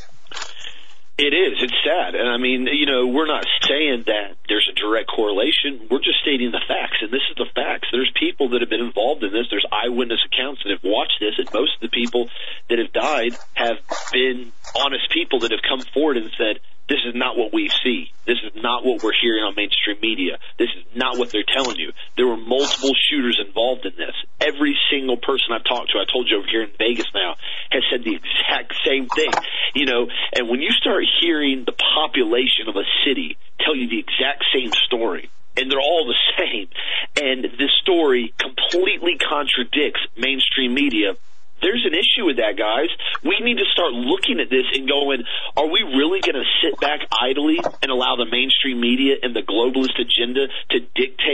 It is. It's sad. And I mean, you know, we're not saying that there's a direct correlation. We're just stating the facts, and this is the facts. There's people that have been involved in this. There's eyewitness accounts that have watched this, and most of the people that have died have been honest people that have come forward and said, this is not what we see. This is not what we're hearing on mainstream media. This is not what they're telling you. There were multiple shooters involved in this. Every single person I've talked to, I told you over here in Vegas now, has said the exact same thing. You know, and when you start hearing the population of a city tell you the exact same story, and they're all the same, and this story completely contradicts mainstream media, there's an issue with that, guys. We need to start looking at this and going, are we really going to sit back idly and allow the mainstream media and the globalist agenda to dictate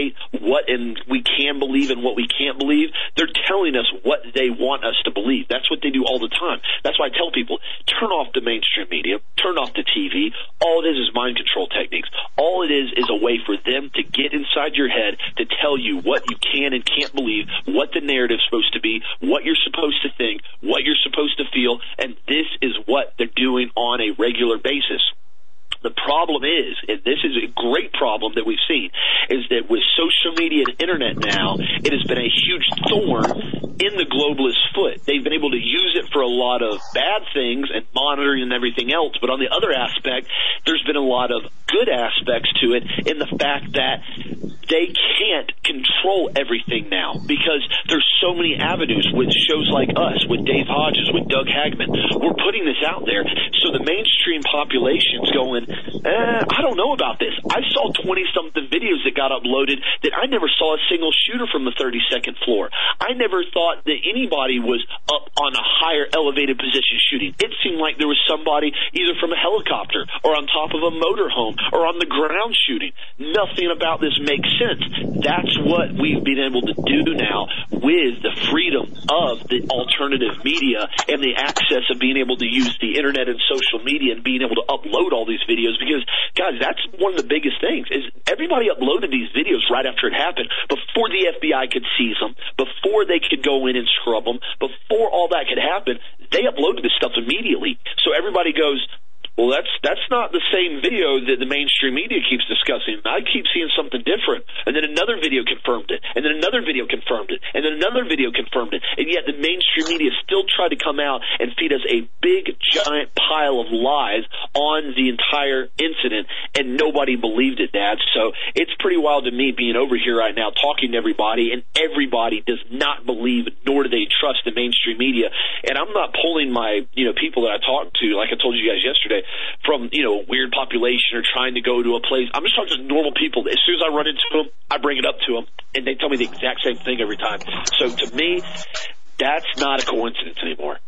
what and we can believe and what we can't believe. They're telling us what they want us to believe. That's what they do all the time. That's why I tell people, turn off the mainstream media, turn off the T V. All it is is mind control techniques. All it is is a way for them to get inside your head to tell you what you can and can't believe, what the narrative's supposed to be, what you're supposed to think, what you're supposed to feel, and this is what they're doing on a regular basis. The problem is, and this is a great problem that we've seen, is that with social media and internet now, it has been a huge thorn in the globalist foot. They've been able to use it for a lot of bad things and monitoring and everything else, but on the other aspect, there's been a lot of good aspects to it in the fact that they can't control everything now because there's so many avenues with shows like us, with Dave Hodges, with Doug Hagman. We're putting this out there, so the mainstream population's going, Eh, I don't know about this. I saw twenty-something videos that got uploaded that I never saw a single shooter from the thirty-second floor. I never thought that anybody was up on a higher elevated position shooting. It seemed like there was somebody either from a helicopter or on top of a motorhome or on the ground shooting. Nothing about this makes sense. That's what we've been able to do now with the freedom of the alternative media and the access of being able to use the internet and social media and being able to upload all these videos. Because, guys, that's one of the biggest things is everybody uploaded these videos right after it happened, before the F B I could seize them, before they could go in and scrub them, before all that could happen. They uploaded this stuff immediately. So everybody goes, well, that's that's not the same video that the mainstream media keeps discussing. I keep seeing something different. And then another video confirmed it. And then another video confirmed it. And then another video confirmed it. And yet the mainstream media still tried to come out and feed us a big, giant pile of lies on the entire incident. And nobody believed it, Dad. So it's pretty wild to me being over here right now talking to everybody. And everybody does not believe, nor do they trust the mainstream media. And I'm not pulling my, you know, people that I talk to, like I told you guys yesterday, from, you know, a weird population or trying to go to a place. I'm just talking to normal people. As soon as I run into them, I bring it up to them, and they tell me the exact same thing every time. So to me, that's not a coincidence anymore.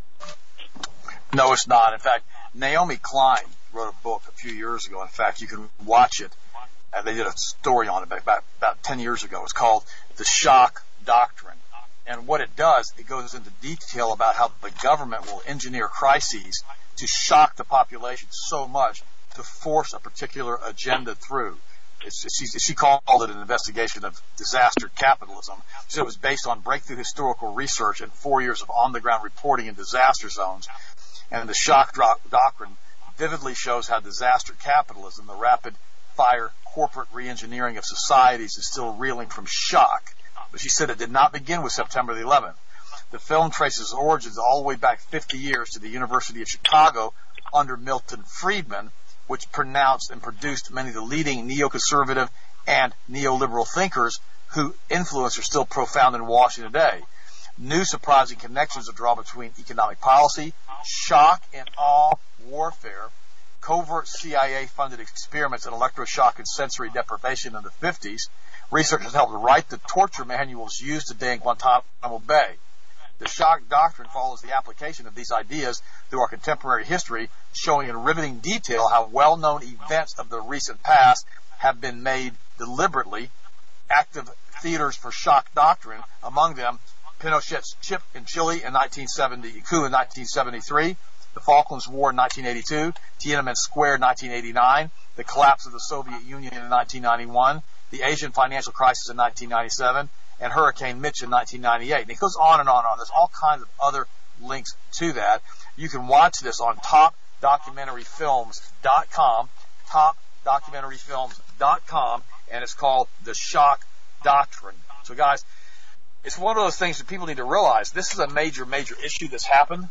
No, it's not. In fact, Naomi Klein wrote a book a few years ago. In fact, you can watch it. And they did a story on it about, about ten years ago. It's called The Shock Doctrine. And what it does, it goes into detail about how the government will engineer crises to shock the population so much to force a particular agenda through. It's, she, she called it an investigation of disaster capitalism. She said it was based on breakthrough historical research and four years of on-the-ground reporting in disaster zones. And the shock doctrine vividly shows how disaster capitalism, the rapid-fire corporate re-engineering of societies, is still reeling from shock. But she said it did not begin with September the eleventh. The film traces origins all the way back fifty years to the University of Chicago under Milton Friedman, which pronounced and produced many of the leading neoconservative and neoliberal thinkers whose influence are still profound in Washington today. New surprising connections are drawn between economic policy, shock and awe warfare, covert C I A-funded experiments in electroshock and sensory deprivation in the fifties. Researchers helped write the torture manuals used today in Guantanamo Bay. The shock doctrine follows the application of these ideas through our contemporary history, showing in riveting detail how well-known events of the recent past have been made deliberately active theaters for shock doctrine, among them Pinochet's chip in Chile in nineteen seventy, coup in nineteen seventy-three, the Falklands War in nineteen eighty-two, Tiananmen Square in nineteen eighty-nine, the collapse of the Soviet Union in nineteen ninety-one, the Asian financial crisis in nineteen ninety-seven, and Hurricane Mitch in nineteen ninety-eight. And it goes on and on and on. There's all kinds of other links to that. You can watch this on top documentary films dot com, top documentary films dot com, and it's called The Shock Doctrine. So, guys, it's one of those things that people need to realize. This is a major, major issue that's happened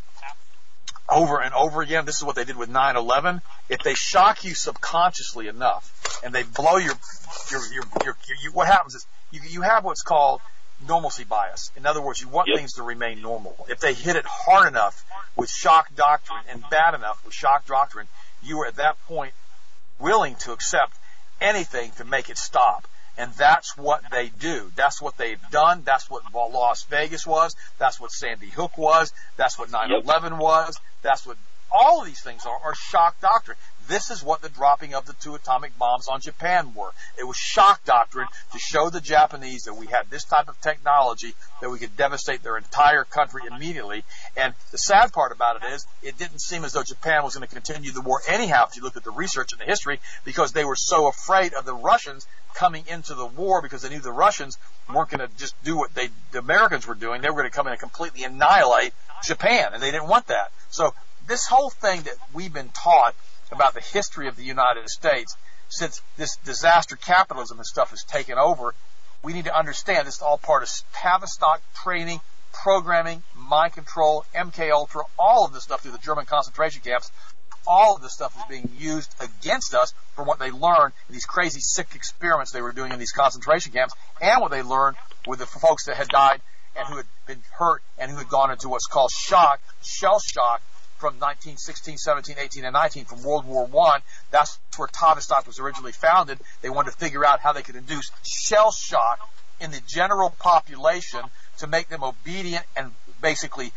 over and over again. This is what they did with nine eleven. If they shock you subconsciously enough and they blow your, your, your, your, your, your what happens is you, you have what's called normalcy bias. In other words, you want yep. things to remain normal. If they hit it hard enough with shock doctrine and bad enough with shock doctrine, you are at that point willing to accept anything to make it stop. And that's what they do. That's what they've done. That's what Las Vegas was. That's what Sandy Hook was. That's what nine eleven yep. was. That's what all of these things are, are shock doctrine. This is what the dropping of the two atomic bombs on Japan were. It was shock doctrine to show the Japanese that we had this type of technology that we could devastate their entire country immediately. And the sad part about it is it didn't seem as though Japan was going to continue the war anyhow if you look at the research and the history, because they were so afraid of the Russians coming into the war, because they knew the Russians weren't going to just do what they, the Americans were doing. They were going to come in and completely annihilate Japan, and they didn't want that. So this whole thing that we've been taught about the history of the United States, since this disaster capitalism and stuff has taken over, we need to understand this is all part of Tavistock training, programming, mind control, M K Ultra, all of this stuff through the German concentration camps. All of this stuff is being used against us from what they learned in these crazy, sick experiments they were doing in these concentration camps, and what they learned with the folks that had died and who had been hurt and who had gone into what's called shock, shell shock, from nineteen sixteen, seventeen, eighteen, and nineteen, from World War One. That's where Tavistock was originally founded. They wanted to figure out how they could induce shell shock in the general population to make them obedient and basically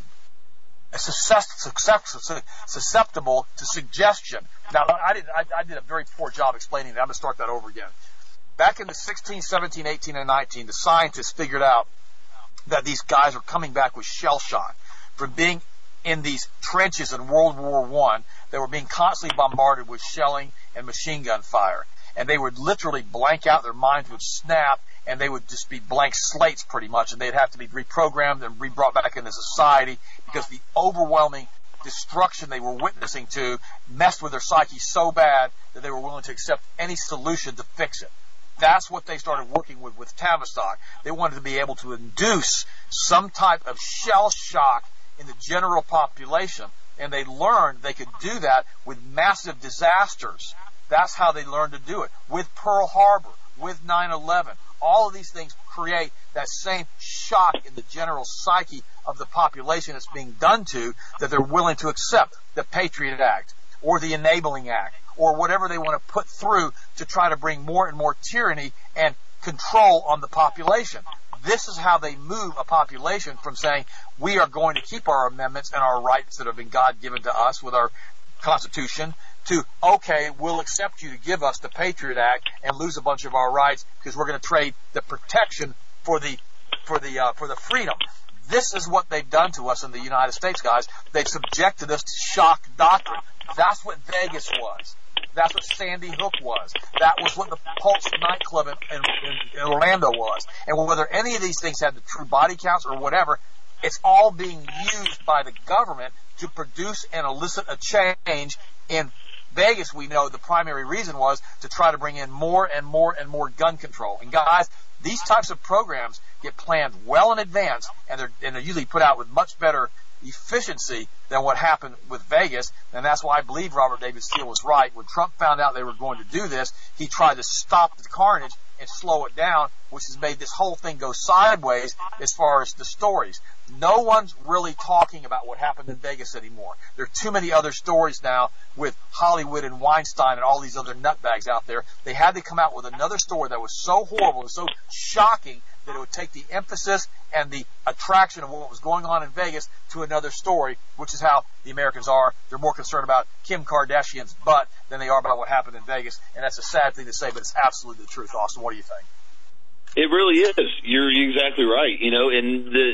susceptible to suggestion. Now, I did, I, I did a very poor job explaining that. I'm going to start that over again. Back in the sixteen, seventeen, eighteen, and nineteen, the scientists figured out that these guys were coming back with shell shock from being in these trenches in World War One. They were being constantly bombarded with shelling and machine gun fire. And they would literally blank out, their minds would snap, and they would just be blank slates pretty much, and they'd have to be reprogrammed and re-brought back into society because the overwhelming destruction they were witnessing to messed with their psyche so bad that they were willing to accept any solution to fix it. That's what they started working with with Tavistock. They wanted to be able to induce some type of shell shock in the general population, and they learned they could do that with massive disasters. That's how they learned to do it. With Pearl Harbor, with nine eleven. All of these things create that same shock in the general psyche of the population that's being done to, that they're willing to accept the Patriot Act or the Enabling Act or whatever they want to put through to try to bring more and more tyranny and control on the population. This is how they move a population from saying, we are going to keep our amendments and our rights that have been God-given to us with our Constitution, to, okay, we'll accept you to give us the Patriot Act and lose a bunch of our rights because we're going to trade the protection for the for the uh, for the freedom. This is what they've done to us in the United States, guys. They've subjected us to shock doctrine. That's what Vegas was. That's what Sandy Hook was. That was what the Pulse nightclub in, in, in Orlando was. And whether any of these things had the true body counts or whatever, it's all being used by the government to produce and elicit a change. In Vegas, we know the primary reason was to try to bring in more and more and more gun control. And guys, these types of programs get planned well in advance, and they're, and they're usually put out with much better efficiency than what happened with Vegas. And that's why I believe Robert David Steele was right. When Trump found out they were going to do this, he tried to stop the carnage and slow it down, which has made this whole thing go sideways as far as the stories. No one's really talking about what happened in Vegas anymore. There are too many other stories now with Hollywood and Weinstein and all these other nutbags out there. They had to come out with another story that was so horrible and so shocking that it would take the emphasis and the attraction of what was going on in Vegas to another story, which is how the Americans are. They're more concerned about Kim Kardashian's butt than they are about what happened in Vegas. And that's a sad thing to say, but it's absolutely the truth. Austin, what do you think? It really is. You're exactly right. You know, and the,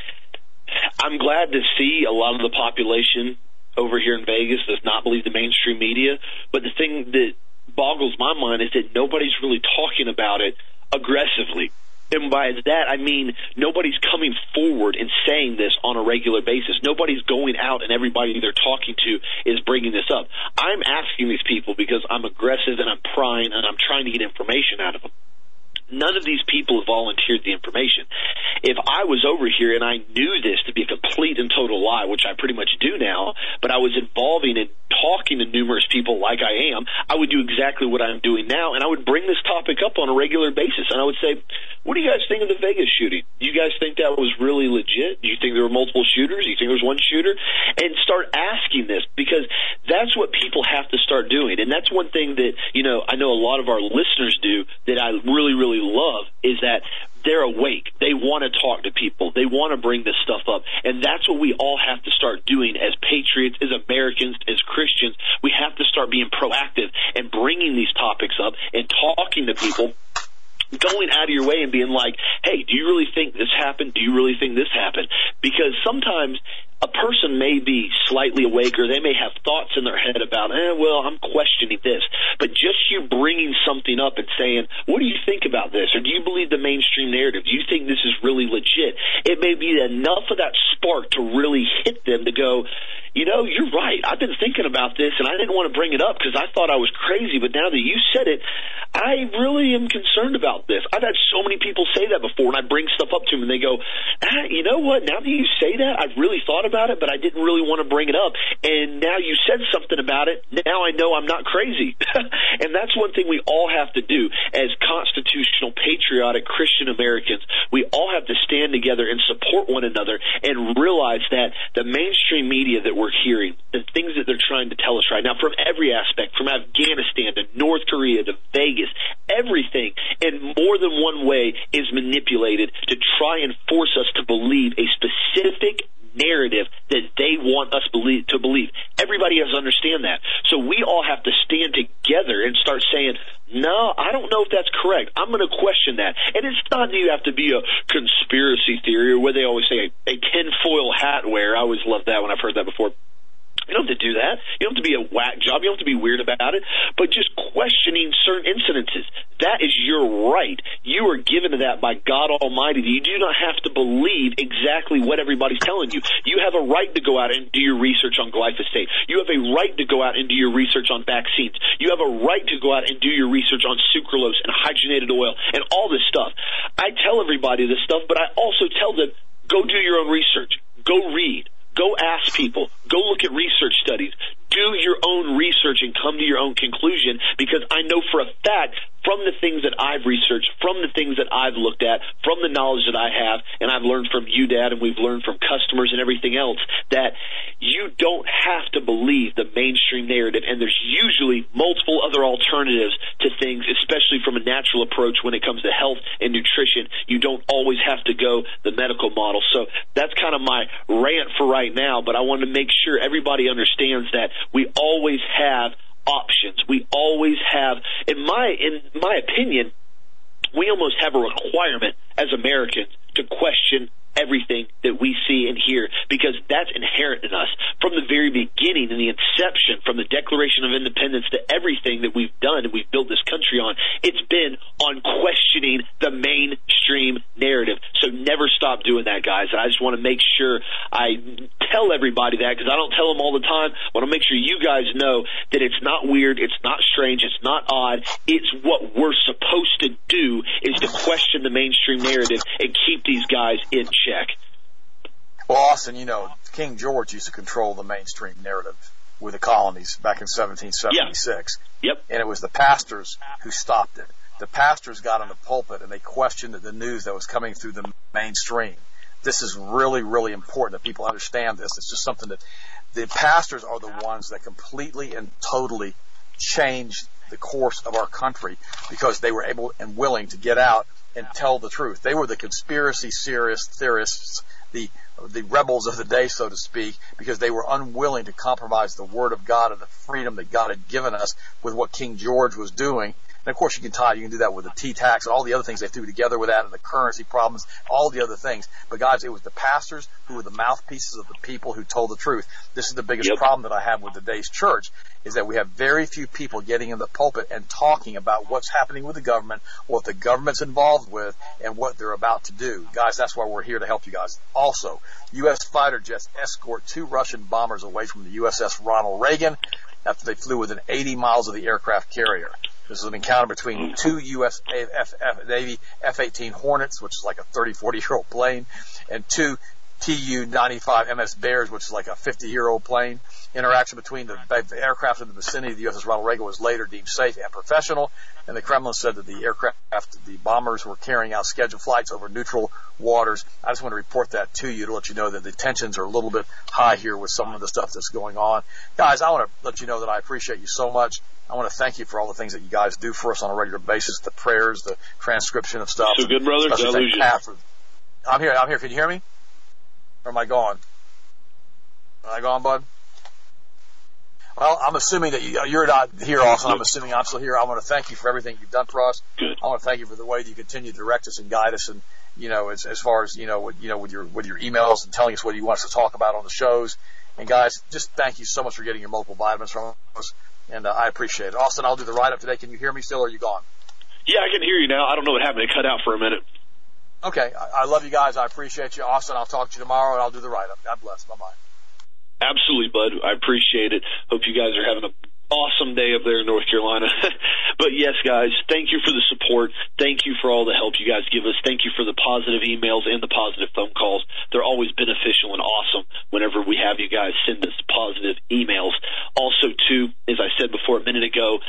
I'm glad to see a lot of the population over here in Vegas does not believe the mainstream media. But the thing that boggles my mind is that nobody's really talking about it aggressively. And by that, I mean nobody's coming forward and saying this on a regular basis. Nobody's going out and everybody they're talking to is bringing this up. I'm asking these people because I'm aggressive and I'm prying and I'm trying to get information out of them. None of these people have volunteered the information. If I was over here and I knew this to be a complete and total lie, which I pretty much do now, but I was involving and talking to numerous people like I am, I would do exactly what I'm doing now, and I would bring this topic up on a regular basis. And I would say, what do you guys think of the Vegas shooting? Do you guys think that was really legit? Do you think there were multiple shooters? Do you think there was one shooter? And start asking this, because that's what people have to start doing. And that's one thing that, you know, I know a lot of our listeners do that I really, really love, is that they're awake. They want to talk to people. They want to bring this stuff up. And that's what we all have to start doing as patriots, as Americans, as Christians. We have to start being proactive and bringing these topics up and talking to people, going out of your way and being like, hey, do you really think this happened? Do you really think this happened? Because sometimes a person may be slightly awake, or they may have thoughts in their head about, eh, well, I'm questioning this. But just you bringing something up and saying, what do you think about this? Or do you believe the mainstream narrative? Do you think this is really legit? It may be enough of that spark to really hit them to go, you know, you're right. I've been thinking about this, and I didn't want to bring it up because I thought I was crazy. But now that you said it, I really am concerned about this. I've had so many people say that before, and I bring stuff up to them, and they go, ah, you know what? Now that you say that, I've really thought about it, but I didn't really want to bring it up. And now you said something about it. Now I know I'm not crazy. And that's one thing we all have to do as constitutional, patriotic Christian Americans. We all have to stand together and support one another and realize that the mainstream media that we're hearing, the things that they're trying to tell us right now, from every aspect, from Afghanistan to North Korea to Vegas, everything in more than one way is manipulated to try and force us to believe a specific narrative that they want us believe, to believe. Everybody has to understand that. So we all have to stand together and start saying, no, I don't know if that's correct. I'm going to question that. And it's not that you have to be a conspiracy theory, or where they always say a, a tinfoil hat wear. I always love that when I've heard that before. You don't have to do that. You don't have to be a whack job. You don't have to be weird about it. But just questioning certain incidences, that is your right. You are given to that by God Almighty. You do not have to believe exactly what everybody's telling you. You have a right to go out and do your research on glyphosate. You have a right to go out and do your research on vaccines. You have a right to go out and do your research on sucralose and hydrogenated oil and all this stuff. I tell everybody this stuff, but I also tell them, go do your own research. Go read. Go ask people. Go look at research studies. Do your own research and come to your own conclusion, because I know for a fact from the things that I've researched, from the things that I've looked at, from the knowledge that I have, and I've learned from you, Dad, and we've learned from customers and everything else, that you don't have to believe the mainstream narrative, and there's usually multiple other alternatives to things, especially from a natural approach when it comes to health and nutrition. You don't always have to go the medical model. So that's kind of my rant for right now, but I wanted to make sure everybody understands that we always have options. We always have, in my in my opinion, we almost have a requirement as Americans to question everything that we see and hear, because that's inherent in us. From the very beginning, in the inception, from the Declaration of Independence to everything that we've done and we've built this country on, it's been on questioning the mainstream narrative. So never stop doing that, guys. And I just want to make sure I tell everybody that, because I don't tell them all the time. I want to make sure you guys know that it's not weird, it's not strange, it's not odd. It's what we're supposed to do, is to question the mainstream narrative and keep these guys in check. Well, Austin, you know, King George used to control the mainstream narrative with the colonies back in seventeen seventy-six. Yeah. Yep. And it was the pastors who stopped it. The pastors got on the pulpit and they questioned the news that was coming through the mainstream. This is really, really important that people understand this. It's just something that the pastors are the ones that completely and totally changed the course of our country, because they were able and willing to get out and tell the truth. They were the conspiracy theorists, the the rebels of the day, so to speak, because they were unwilling to compromise the Word of God and the freedom that God had given us with what King George was doing. And of course, you can tie, you can do that with the T-tax and all the other things they threw together with that, and the currency problems, all the other things. But guys, it was the pastors who were the mouthpieces of the people who told the truth. This is the biggest yep. problem that I have with today's church, is that we have very few people getting in the pulpit and talking about what's happening with the government, what the government's involved with, and what they're about to do. Guys, that's why we're here to help you guys. Also, U S fighter jets escort two Russian bombers away from the U S S Ronald Reagan after they flew within eighty miles of the aircraft carrier. This is an encounter between two U S Navy F eighteen Hornets, which is like a thirty, forty-year-old plane, and two T U ninety-five M S Bears, which is like a fifty-year-old plane. Interaction between the, the aircraft in the vicinity of the U S S Ronald Reagan was later deemed safe and professional, and the Kremlin said that the aircraft, the bombers, were carrying out scheduled flights over neutral waters. I just want to report that to you to let you know that the tensions are a little bit high here with some of the stuff that's going on. Guys, I want to let you know that I appreciate you so much. I want to thank you for all the things that you guys do for us on a regular basis, the prayers, the transcription of stuff. So good, brother. Did I lose you? For, I'm here. I'm here. Can you hear me? Or am I gone? Am I gone, bud? Well, I'm assuming that you, you're not here, Austin. I'm assuming I'm still here. I want to thank you for everything you've done for us. Good. I want to thank you for the way that you continue to direct us and guide us, and you know, as, as far as you know, with, you know, with your with your emails and telling us what you want us to talk about on the shows. And guys, just thank you so much for getting your multiple vitamins from us, and uh, I appreciate it. Austin, I'll do the write up today. Can you hear me still, or are you gone? Yeah, I can hear you now. I don't know what happened. It cut out for a minute. Okay, I, I love you guys. I appreciate you, Austin. I'll talk to you tomorrow, and I'll do the write up. God bless. Bye bye. Absolutely, bud. I appreciate it. Hope you guys are having an awesome day up there in North Carolina. But yes, guys, thank you for the support. Thank you for all the help you guys give us. Thank you for the positive emails and the positive phone calls. They're always beneficial and awesome whenever we have you guys send us positive emails. Also, too, as I said before a minute ago,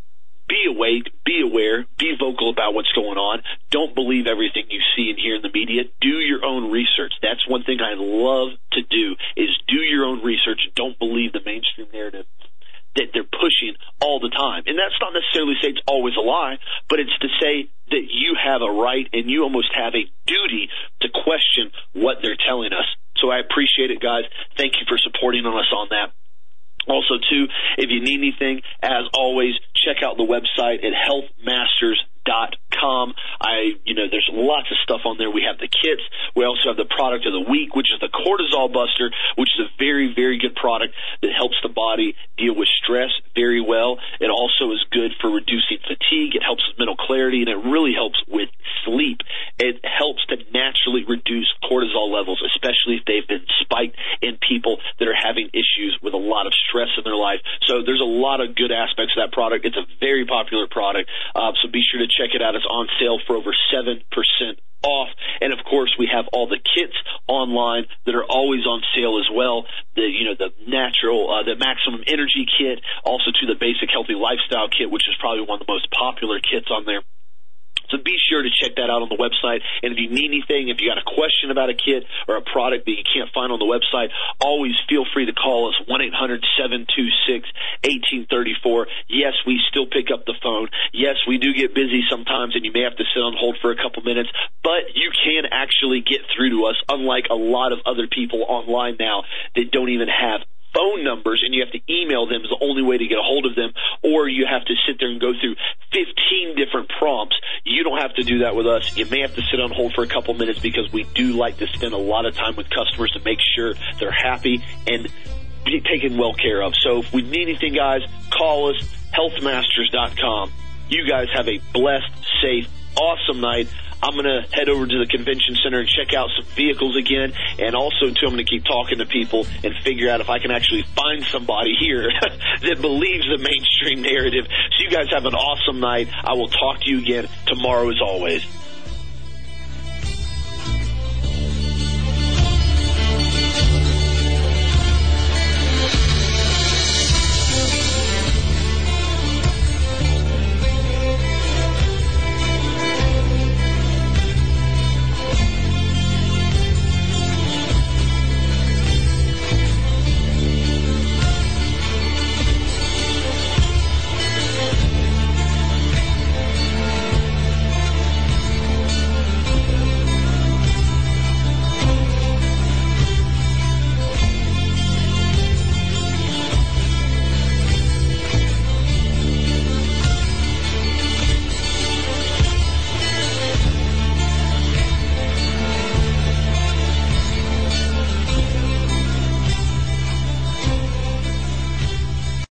be awake, be aware, be vocal about what's going on. Don't believe everything you see and hear in the media. Do your own research. That's one thing I love to do, is do your own research. Don't believe the mainstream narrative that they're pushing all the time. And that's not necessarily to say it's always a lie, but it's to say that you have a right and you almost have a duty to question what they're telling us. So I appreciate it, guys. Thank you for supporting us on that. Also, too, if you need anything, as always, check out the website at health masters dot com. I, you know, there's lots of stuff on there. We have the kits. We also have the product of the week, which is the Cortisol Buster, which is a very, very good product that helps the body deal with stress very well. It also is good for reducing fatigue. It helps with mental clarity, and it really helps with sleep. It helps to naturally reduce cortisol levels, especially if they've been spiked in people that are having issues with a lot of stress in their life. So there's a lot of good aspects of that product. It's a very popular product, uh, so be sure to check it out. It's on sale for over seven percent off. And of course, we have all the kits online that are always on sale as well. The, you know, the natural, uh, the maximum energy kit, also to the basic healthy lifestyle kit, which is probably one of the most popular kits on there. So be sure to check that out on the website. And if you need anything, if you got a question about a kit or a product that you can't find on the website, always feel free to call us, one eight hundred seven two six one eight three four. Yes, we still pick up the phone. Yes, we do get busy sometimes, and you may have to sit on hold for a couple minutes, but you can actually get through to us, unlike a lot of other people online now that don't even have phone numbers, and you have to email them is the only way to get a hold of them, or you have to sit there and go through fifteen different prompts. You don't have to do that with us. You may have to sit on hold for a couple minutes because we do like to spend a lot of time with customers to make sure they're happy and be taken well care of. So if we need anything, guys, call us, health masters dot com. You guys have a blessed, safe, awesome night. I'm going to head over to the convention center and check out some vehicles again. And also, too, I'm going to keep talking to people and figure out if I can actually find somebody here that believes the mainstream narrative. So you guys have an awesome night. I will talk to you again tomorrow as always.